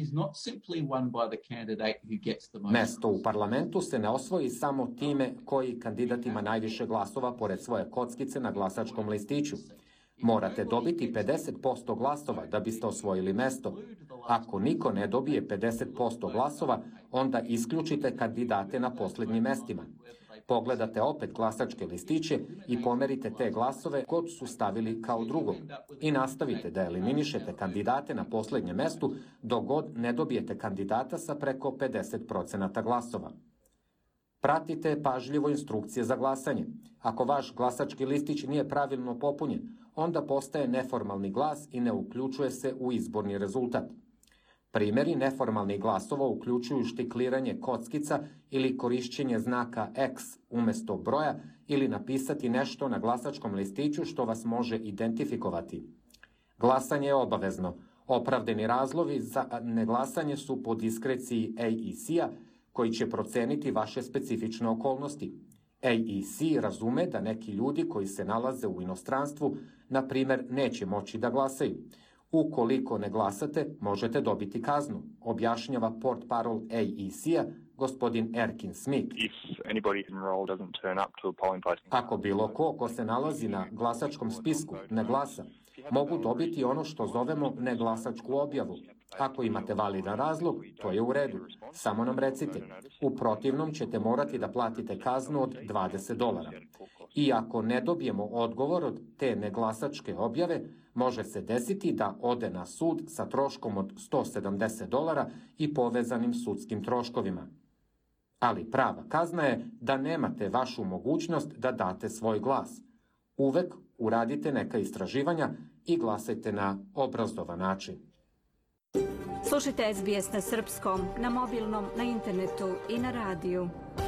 Mesto u parlamentu se ne osvoji samo time koji kandidat ima najviše glasova pored svoje kockice na glasačkom listiću. Morate dobiti 50% glasova da biste osvojili mesto. Ako niko ne dobije 50% glasova, onda isključite kandidate na posljednjim mestima. Pogledate opet glasačke listiće i pomerite te glasove kod su stavili kao drugog i nastavite da eliminišete kandidate na posljednjem mestu dok god ne dobijete kandidata sa preko 50% glasova. Pratite pažljivo instrukcije za glasanje. Ako vaš glasački listić nije pravilno popunjen, onda postaje neformalni glas i ne uključuje se u izborni rezultat. Primjeri neformalnih glasova uključuju štikliranje kockica ili korišćenje znaka X umjesto broja ili napisati nešto na glasačkom listiću što vas može identifikovati. Glasanje je obavezno. Opravdani razlogi za neglasanje su po diskreciji AEC-a koji će proceniti vaše specifične okolnosti. AEC razume da neki ljudi koji se nalaze u inostranstvu, na primjer, neće moći da glasaju. Ukoliko ne glasate, možete dobiti kaznu, objašnjava portparol AEC-a, gospodin Erkin Smith. Ako bilo ko se nalazi na glasačkom spisku ne glasa, mogu dobiti ono što zovemo neglasačku objavu. Ako imate validan razlog, to je u redu. Samo nam recite. U protivnom ćete morati da platite kaznu od $20. I ako ne dobijemo odgovor od te neglasačke objave, može se desiti da ode na sud sa troškom od $170 i povezanim sudskim troškovima. Ali prava kazna je da nemate vašu mogućnost da date svoj glas. Uvek uradite neka istraživanja i glasajte na obrazovan način. Slušajte SBS na srpskom, na mobilnom, na internetu i na radiju.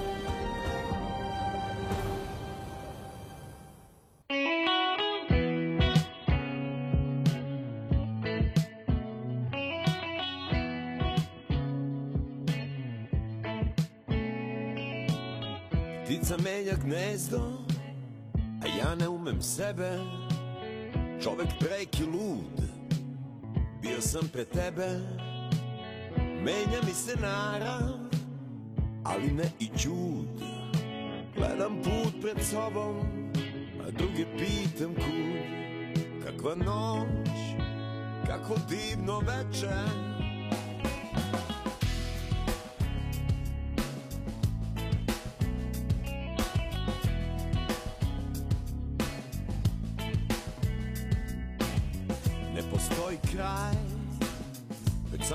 Ptica menja gnezdo, a ja ne umem sebe. Čovek preki lud, bio sam pre tebe. Menja mi se narav, ali ne i čud. Gledam put pred sobom, a druge pitam kud. Kakva noć, kakvo divno večer.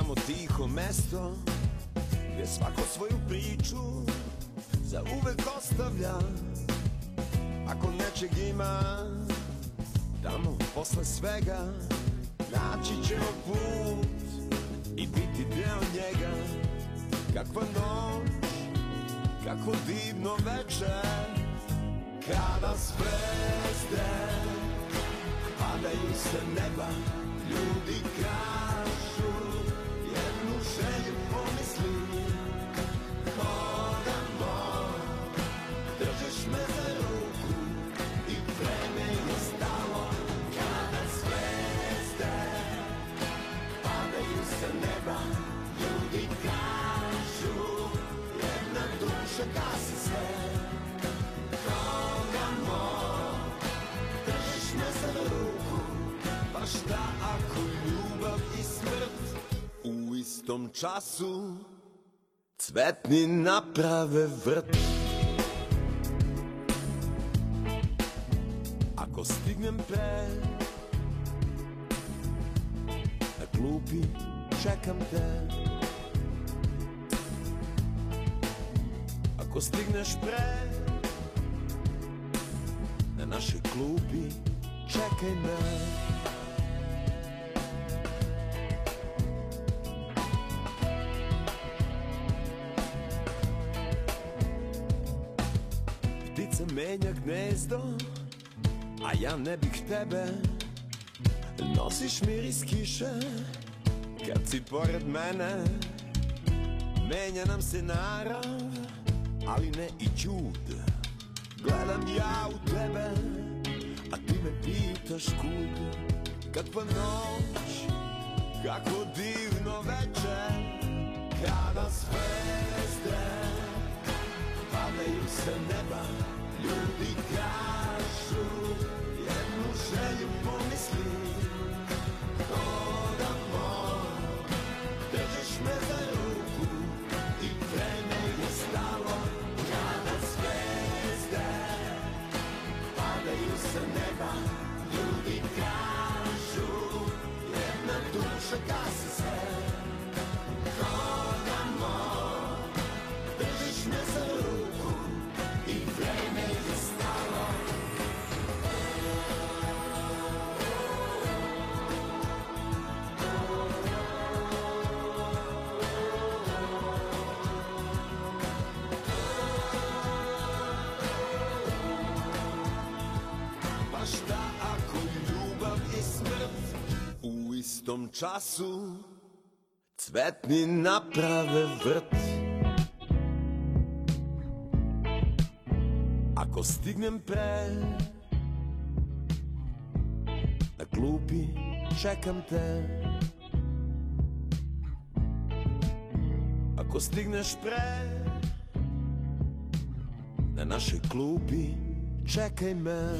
samo tiho mesto gdje svako svoju priču za uvek ostavlja. Ako nečeg ima tamo posle svega, naći ćemo put i biti deo njega. Kakva noć, kako divno večer, kada zvezde padaju se neba, ljudi kažu jednu želju pomisli. Hodamo, držiš me za ruku i vreme je stalo. Kada zvezde padaju se neba, ljudi kažu jedna duša gasi sve. Šta ako ljubav i smrt u istom času cvetni naprave vrt? Ako stignem pre, na klupi čekam te. Ako stigneš pre, na našoj klupi čekaj me. Menja gnezdo, a ja ne bih tebe. Nosiš miris kiše kad si pored mene. Menja nam se narav, ali ne i čud. Gledam ja u tebe, a ti me pitaš kud. Kakva noć, kako divno večer, kada zvezde padaju se neba. Ljudi kažu jednu želju pomisli. Hodamo, držiš me za ruku i vreme je stalo. Kada zvezde padaju se neba, ljudi kažu jedna duša gasi sve. Hodamo, držiš me za ruku i vreme je stalo. Pa šta ako ljubav i smrt u istom času cvetni naprave vrt? Ako stignem pre, na klupi čekam te. Ako stigneš pre, na našoj klupi čekaj me.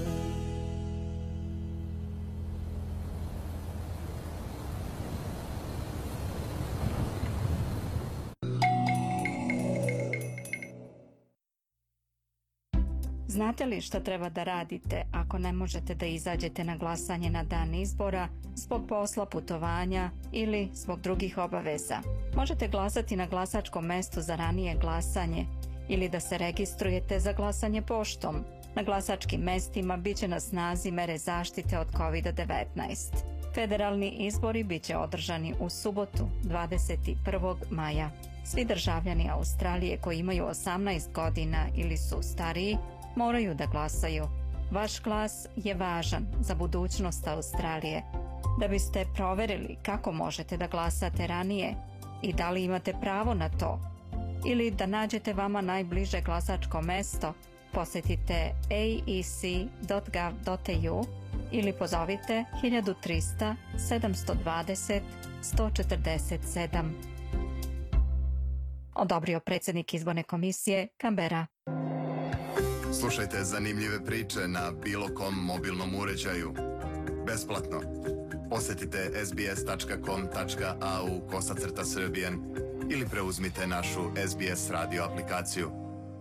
Znate li šta treba da radite ako ne možete da izađete na glasanje na dan izbora zbog posla, putovanja ili zbog drugih obaveza? Možete glasati na glasačkom mestu za ranije glasanje ili da se registrujete za glasanje poštom. Na glasačkim mestima biće na snazi mere zaštite od COVID-19. Federalni izbori biće održani u subotu 21. maja. Svi državljani Australije koji imaju 18 godina ili su stariji moraju da glasaju. Vaš glas je važan za budućnost Australije. Da biste proverili kako možete da glasate ranije i da li imate pravo na to, ili da nađete vama najbliže glasačko mesto, posetite aec.gov.au ili pozovite 1300 720 147. Odobrio predsjednik izborne komisije Canberra. Slušajte zanimljive priče na bilo kom mobilnom uređaju. Besplatno. Posetite sbs.com.au/Serbian ili preuzmite našu SBS radio aplikaciju.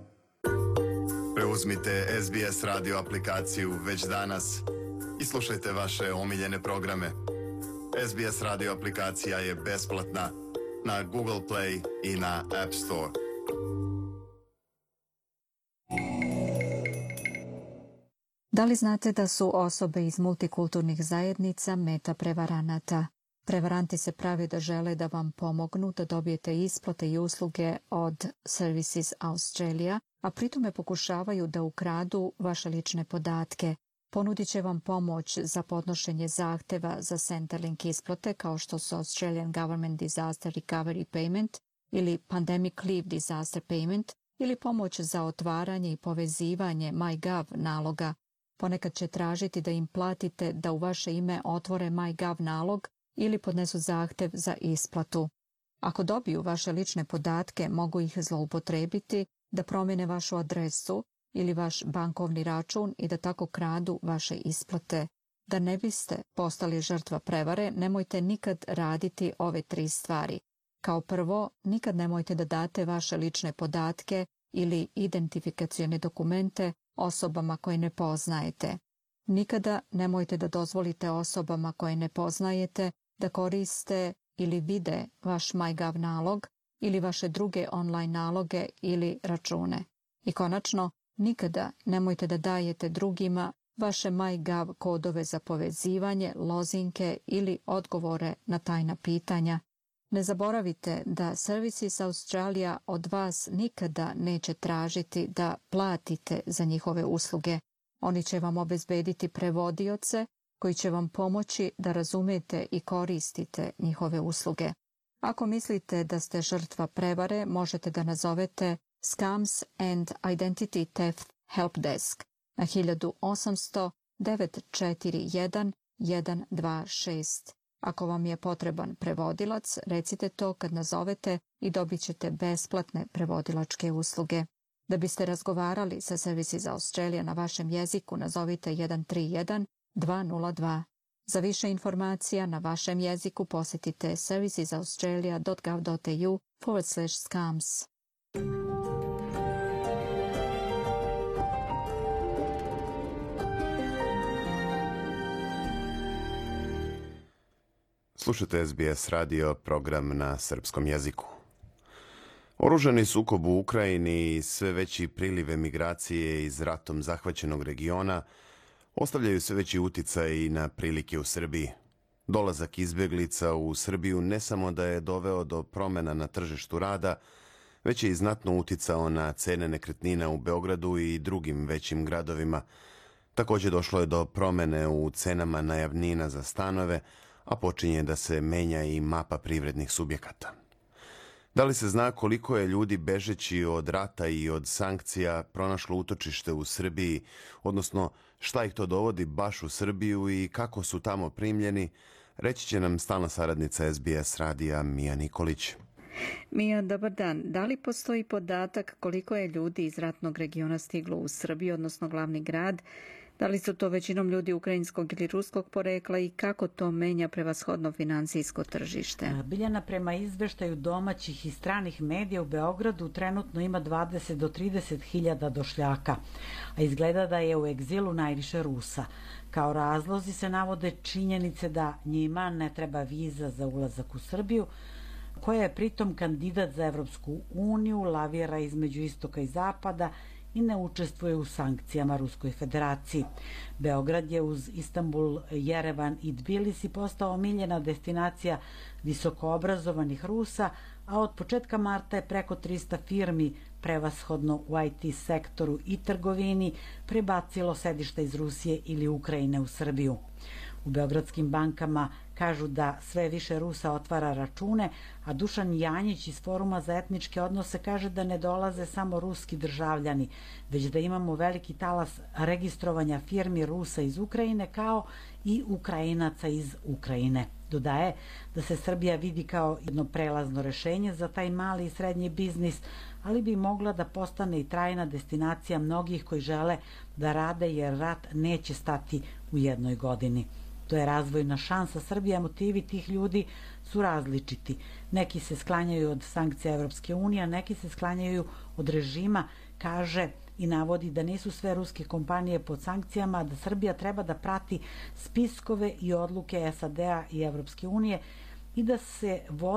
Preuzmite SBS radio aplikaciju već danas i slušajte vaše omiljene programe. SBS radio aplikacija je besplatna na Google Play i na App Store. Da li znate da su osobe iz multikulturnih zajednica meta prevaranata? Prevaranti se prave da žele da vam pomognu da dobijete isplate i usluge od Services Australia, a pritome pokušavaju da ukradu vaše lične podatke. Ponudit će vam pomoć za podnošenje zahteva za Centrelink isplate kao što su Australian Government Disaster Recovery Payment ili Pandemic Leave Disaster Payment ili pomoć za otvaranje i povezivanje MyGov naloga. Ponekad će tražiti da im platite da u vaše ime otvore MyGov nalog ili podnesu zahtev za isplatu. Ako dobiju vaše lične podatke, mogu ih zloupotrebiti da promjene vašu adresu ili vaš bankovni račun i da tako kradu vaše isplate. Da ne biste postali žrtva prevare, nemojte nikad raditi ove 3 stvari. Kao prvo, nikad nemojte da date vaše lične podatke ili identifikacione dokumente osobama koje ne poznajete. Nikada nemojte da dozvolite osobama koje ne poznajete da koriste ili vide vaš MyGov nalog ili vaše druge online naloge ili račune. I konačno, nikada nemojte da dajete drugima vaše MyGov kodove za povezivanje, lozinke ili odgovore na tajna pitanja. Ne zaboravite da Services Australia od vas nikada neće tražiti da platite za njihove usluge. Oni će vam obezbediti prevodioce koji će vam pomoći da razumete i koristite njihove usluge. Ako mislite da ste žrtva prevare, možete da nazovete Scams and Identity Theft Help Desk na 1800 941 126. Ako vam je potreban prevodilac, recite to kad nazovete i dobit ćete besplatne prevodilačke usluge. Da biste razgovarali sa Services Australia na vašem jeziku, nazovite 131 202. Za više informacija na vašem jeziku posjetite servicesaustralia.gov.au/scams. Slušajte SBS radio, program na srpskom jeziku. Oružani sukob u Ukrajini i sve veći priliv emigracije iz ratom zahvaćenog regiona ostavljaju sve veći uticaj i na prilike u Srbiji. Dolazak izbjeglica u Srbiju ne samo da je doveo do promjena na tržištu rada, već je i znatno uticao na cene nekretnina u Beogradu i drugim većim gradovima. Također došlo je do promjene u cenama najamnina za stanove, a počinje da se menja i mapa privrednih subjekata. Da li se zna koliko je ljudi bežeći od rata i od sankcija pronašlo utočište u Srbiji, odnosno šta ih to dovodi baš u Srbiju i kako su tamo primljeni, reći će nam stalna saradnica SBS radija Mija Nikolić. Mija, dobar dan. Da li postoji podatak koliko je ljudi iz ratnog regiona stiglo u Srbiju, odnosno glavni grad? Da li su to većinom ljudi ukrajinskog ili ruskog porekla i kako to menja prevashodno finansijsko tržište? Biljana, prema izveštaju domaćih i stranih medija u Beogradu trenutno ima 20 do 30 hiljada došljaka, a izgleda da je u egzilu najviše Rusa. Kao razlozi se navode činjenice da njima ne treba viza za ulazak u Srbiju, koja je pritom kandidat za Evropsku uniju, lavira između istoka i zapada i ne učestvuje u sankcijama Ruskoj federaciji. Beograd je uz Istanbul, Jerevan i Tbilisi postao omiljena destinacija visokoobrazovanih Rusa, a od početka marta je preko 300 firmi, prevashodno u IT sektoru i trgovini, prebacilo sedište iz Rusije ili Ukrajine u Srbiju. U beogradskim bankama kažu da sve više Rusa otvara račune, a Dušan Janjić iz Foruma za etničke odnose kaže da ne dolaze samo ruski državljani, već da imamo veliki talas registrovanja firmi Rusa iz Ukrajine kao i Ukrajinaca iz Ukrajine. Dodaje da se Srbija vidi kao jedno prelazno rešenje za taj mali i srednji biznis, ali bi mogla da postane i trajna destinacija mnogih koji žele da rade jer rat neće stati u jednoj godini. To je razvojna šansa Srbije, a motivi tih ljudi su različiti. Neki se sklanjaju od sankcija Evropske unije, a neki se sklanjaju od režima, kaže i navodi da nisu sve ruske kompanije pod sankcijama, da Srbija treba da prati spiskove i odluke SAD-a i Evropske unije i da se vodi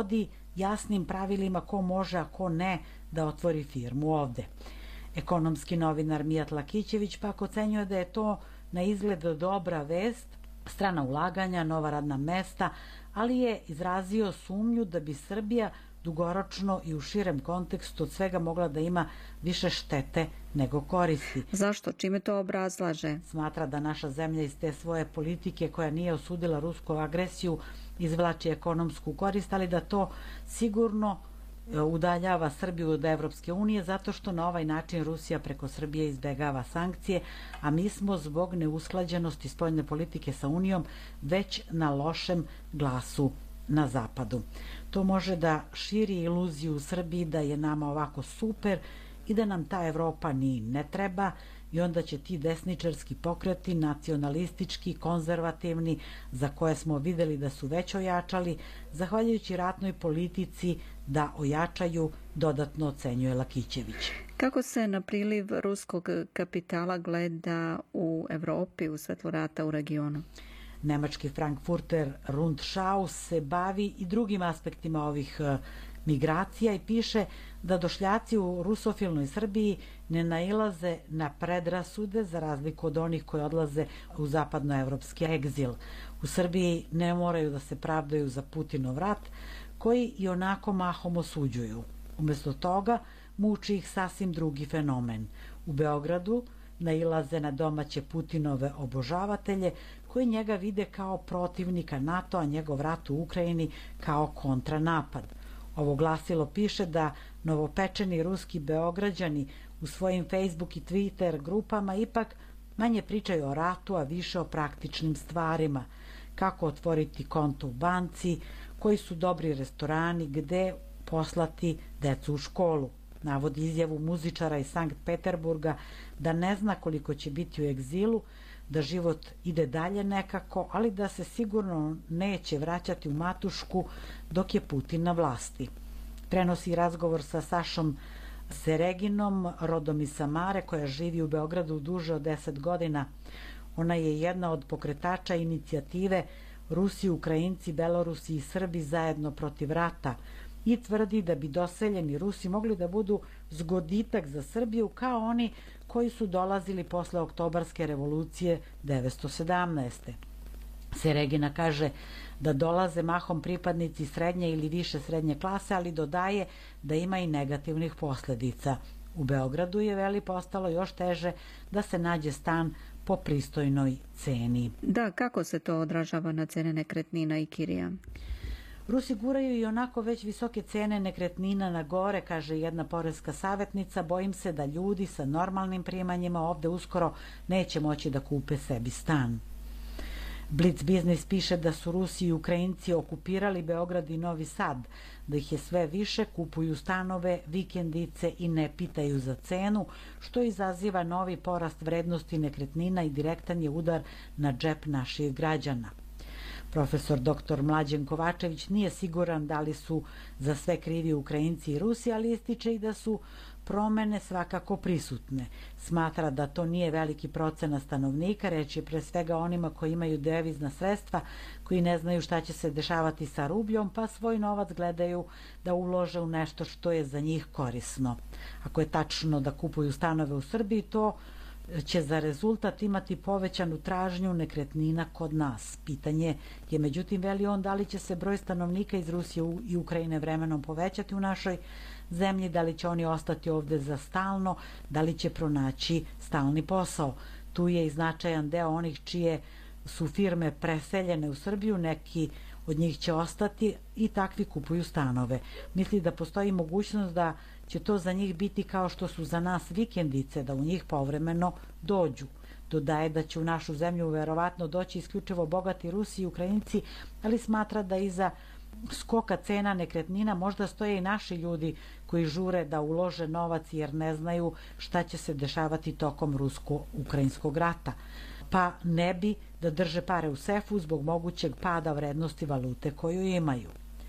jasnim pravilima ko može, a ko ne da otvori firmu ovde. Ekonomski novinar Mijat Lakićević pak ocenjuje da je to na izgled dobra vest, strana ulaganja, nova radna mesta, ali je izrazio sumnju da bi Srbija dugoročno i u širem kontekstu od svega mogla da ima više štete nego koristi. Zašto? Čime to obrazlaže? Smatra da naša zemlja iz te svoje politike koja nije osudila rusku agresiju izvlači ekonomsku korist, ali da to sigurno udaljava Srbiju od Evropske unije zato što na ovaj način Rusija preko Srbije izbegava sankcije, a mi smo zbog neusklađenosti spoljne politike sa Unijom već na lošem glasu na zapadu. To može da širi iluziju u Srbiji da je nama ovako super i da nam ta Evropa ni ne treba i onda će ti desničarski pokreti, nacionalistički, konzervativni, za koje smo videli da su već ojačali, zahvaljujući ratnoj politici da ojačaju, dodatno ocenjuje Lakićević. Kako se na priliv ruskog kapitala gleda u Evropi u svetlu rata u regionu? Nemački Frankfurter Rundschau se bavi i drugim aspektima ovih migracija i piše da došljaci u rusofilnoj Srbiji ne nailaze na predrasude za razliku od onih koji odlaze u zapadnoevropski egzil. U Srbiji ne moraju da se pravdaju za Putinov rat, koji i onako mahom osuđuju. Umesto toga muči ih sasvim drugi fenomen. U Beogradu nailaze na domaće Putinove obožavatelje koji njega vide kao protivnika NATO, a njegov rat u Ukrajini kao kontranapad. Ovo glasilo piše da novopečeni ruski Beograđani u svojim Facebook i Twitter grupama ipak manje pričaju o ratu, a više o praktičnim stvarima. Kako otvoriti konto u banci, koji su dobri restorani, gde poslati decu u školu. Navodi izjavu muzičara iz Sankt Peterburga da ne zna koliko će biti u egzilu, da život ide dalje nekako, ali da se sigurno neće vraćati u matušku dok je Putin na vlasti. Prenosi razgovor sa Sašom Sereginom, rodom iz Samare, koja živi u Beogradu duže od 10 godina. Ona je jedna od pokretača inicijative Rusi, Ukrajinci, Belorusi i Srbi zajedno protiv rata i tvrdi da bi doseljeni Rusi mogli da budu zgoditak za Srbiju kao oni koji su dolazili posle Oktobarske revolucije 1917. Seregina kaže da dolaze mahom pripadnici srednje ili više srednje klase, ali dodaje da ima i negativnih posledica. U Beogradu je, veli, postalo još teže da se nađe stan po pristojnoj ceni. Da, kako se to odražava na cene nekretnina i kirija? Rusi guraju i onako već visoke cene nekretnina na gore, kaže jedna poreska savjetnica. Bojim se da ljudi sa normalnim primanjima ovde uskoro neće moći da kupe sebi stan. Blitz Biznis piše da su Rusi i Ukrajinci okupirali Beograd i Novi Sad, da ih je sve više, kupuju stanove, vikendice i ne pitaju za cenu, što izaziva novi porast vrednosti nekretnina i direktan je udar na džep naših građana. Profesor dr. Mlađen Kovačević nije siguran da li su za sve krivi Ukrajinci i Rusi, ali ističe i da su promene svakako prisutne. Smatra da to nije veliki procenat stanovnika, reč je pre svega onima koji imaju devizna sredstva, koji ne znaju šta će se dešavati sa rubljom, pa svoj novac gledaju da ulože u nešto što je za njih korisno. Ako je tačno da kupuju stanove u Srbiji, to će za rezultat imati povećanu tražnju nekretnina kod nas. Pitanje je, međutim, veli on, da li će se broj stanovnika iz Rusije i Ukrajine vremenom povećati u našoj zemlji, da li će oni ostati ovde za stalno, da li će pronaći stalni posao. Tu je i značajan deo onih čije su firme preseljene u Srbiju, neki od njih će ostati i takvi kupuju stanove. Misli da postoji mogućnost da će to za njih biti kao što su za nas vikendice, da u njih povremeno dođu. Dodaje da će u našu zemlju verovatno doći isključivo bogati Rusi i Ukrajinci, ali smatra da iza skoka cena nekretnina možda stoje i naši ljudi koji žure da ulože novac jer ne znaju šta će se dešavati tokom rusko-ukrajinskog rata, pa ne bi da drže pare u sefu zbog mogućeg pada vrednosti valute koju imaju.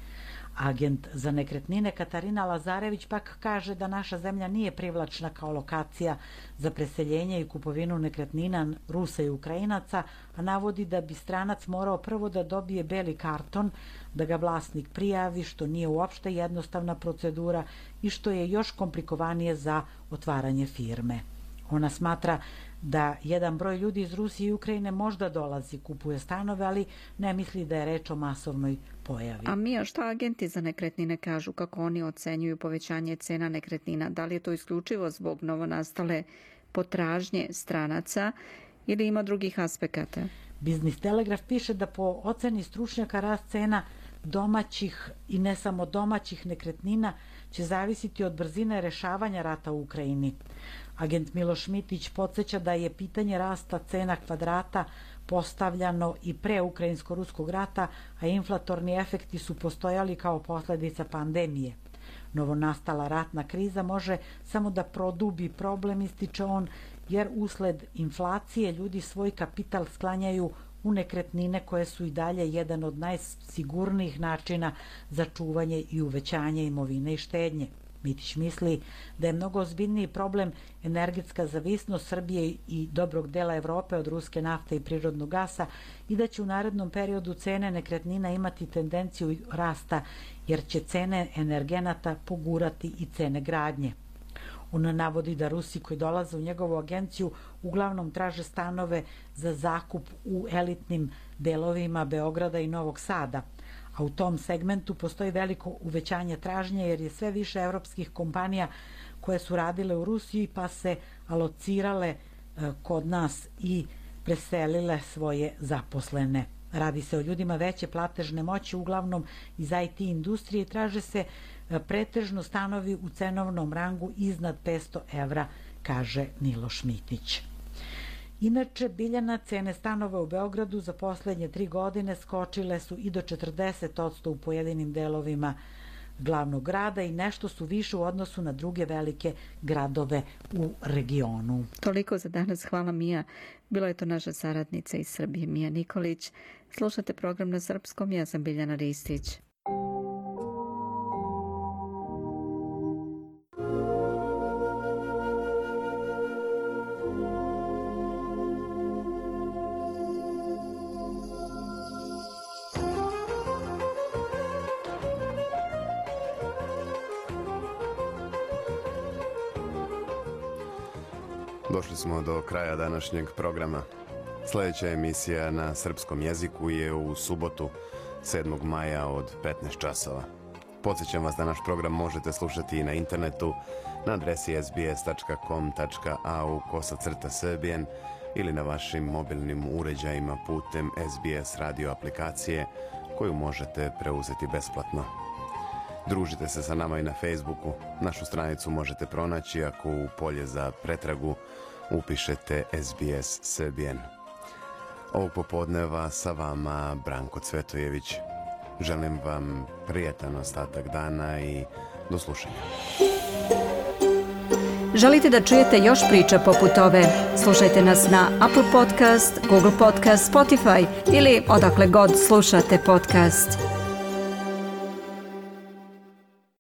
Agent za nekretnine Katarina Lazarević pak kaže da naša zemlja nije privlačna kao lokacija za preseljenje i kupovinu nekretnina Rusa i Ukrajinaca, a navodi da bi stranac morao prvo da dobije beli karton, da ga vlasnik prijavi, što nije uopšte jednostavna procedura i što je još komplikovanije za otvaranje firme. Ona smatra da jedan broj ljudi iz Rusije i Ukrajine možda dolazi, kupuje stanove, ali ne misli da je reč o masovnoj pojavi. A Mija, šta agenti za nekretnine kažu, kako oni ocenjuju povećanje cena nekretnina? Da li je to isključivo zbog novonastale potražnje stranaca ili ima drugih aspekata? Biznis Telegraf piše da po oceni stručnjaka rast cena domaćih i ne samo domaćih nekretnina će zavisiti od brzine rešavanja rata u Ukrajini. Agent Miloš Mitić podsjeća da je pitanje rasta cena kvadrata postavljano i pre ukrajinsko-ruskog rata, a inflatorni efekti su postojali kao posledica pandemije. Novonastala ratna kriza može samo da produbi problem, ističe on, jer usled inflacije ljudi svoj kapital sklanjaju u nekretnine koje su i dalje jedan od najsigurnijih načina za čuvanje i uvećanje imovine i štednje. Mitić misli da je mnogo ozbiljniji problem energetska zavisnost Srbije i dobrog dela Evrope od ruske nafte i prirodnog gasa i da će u narednom periodu cene nekretnina imati tendenciju rasta, jer će cene energenata pogurati i cene gradnje. On navodi da Rusi koji dolaze u njegovu agenciju uglavnom traže stanove za zakup u elitnim delovima Beograda i Novog Sada, a u tom segmentu postoji veliko uvećanje tražnje jer je sve više evropskih kompanija koje su radile u Rusiji pa se alocirale kod nas i preselile svoje zaposlene. Radi se o ljudima veće platežne moći, uglavnom iz IT industrije, i traže se pretežno stanovi u cenovnom rangu iznad 500 evra, kaže Miloš Mitić. Inače, Biljana, cene stanova u Beogradu za poslednje 3 godine skočile su i do 40% u pojedinim delovima glavnog grada i nešto su više u odnosu na druge velike gradove u regionu. Toliko za danas. Hvala, Mija. Bila je to naša saradnica iz Srbije, Mija Nikolić. Slušate program na srpskom, ja sam Biljana Ristić. Došli smo do kraja današnjeg programa. Sljedeća emisija na srpskom jeziku je u subotu 7. maja od 15 časova. Podsjećam vas da naš program možete slušati i na internetu na adresi sbs.com.au/srbijen ili na vašim mobilnim uređajima putem SBS radio aplikacije koju možete preuzeti besplatno. Družite se sa nama i na Facebooku. Našu stranicu možete pronaći ako u polje za pretragu upišete SBS Srbijen. Ovog popodneva sa vama Branko Cvetojević. Želim vam prijetan ostatak dana i do slušanja. Želite da čujete još priča poput ove? Slušajte nas na Apple Podcast, Google Podcast, Spotify ili odakle god slušate podcast.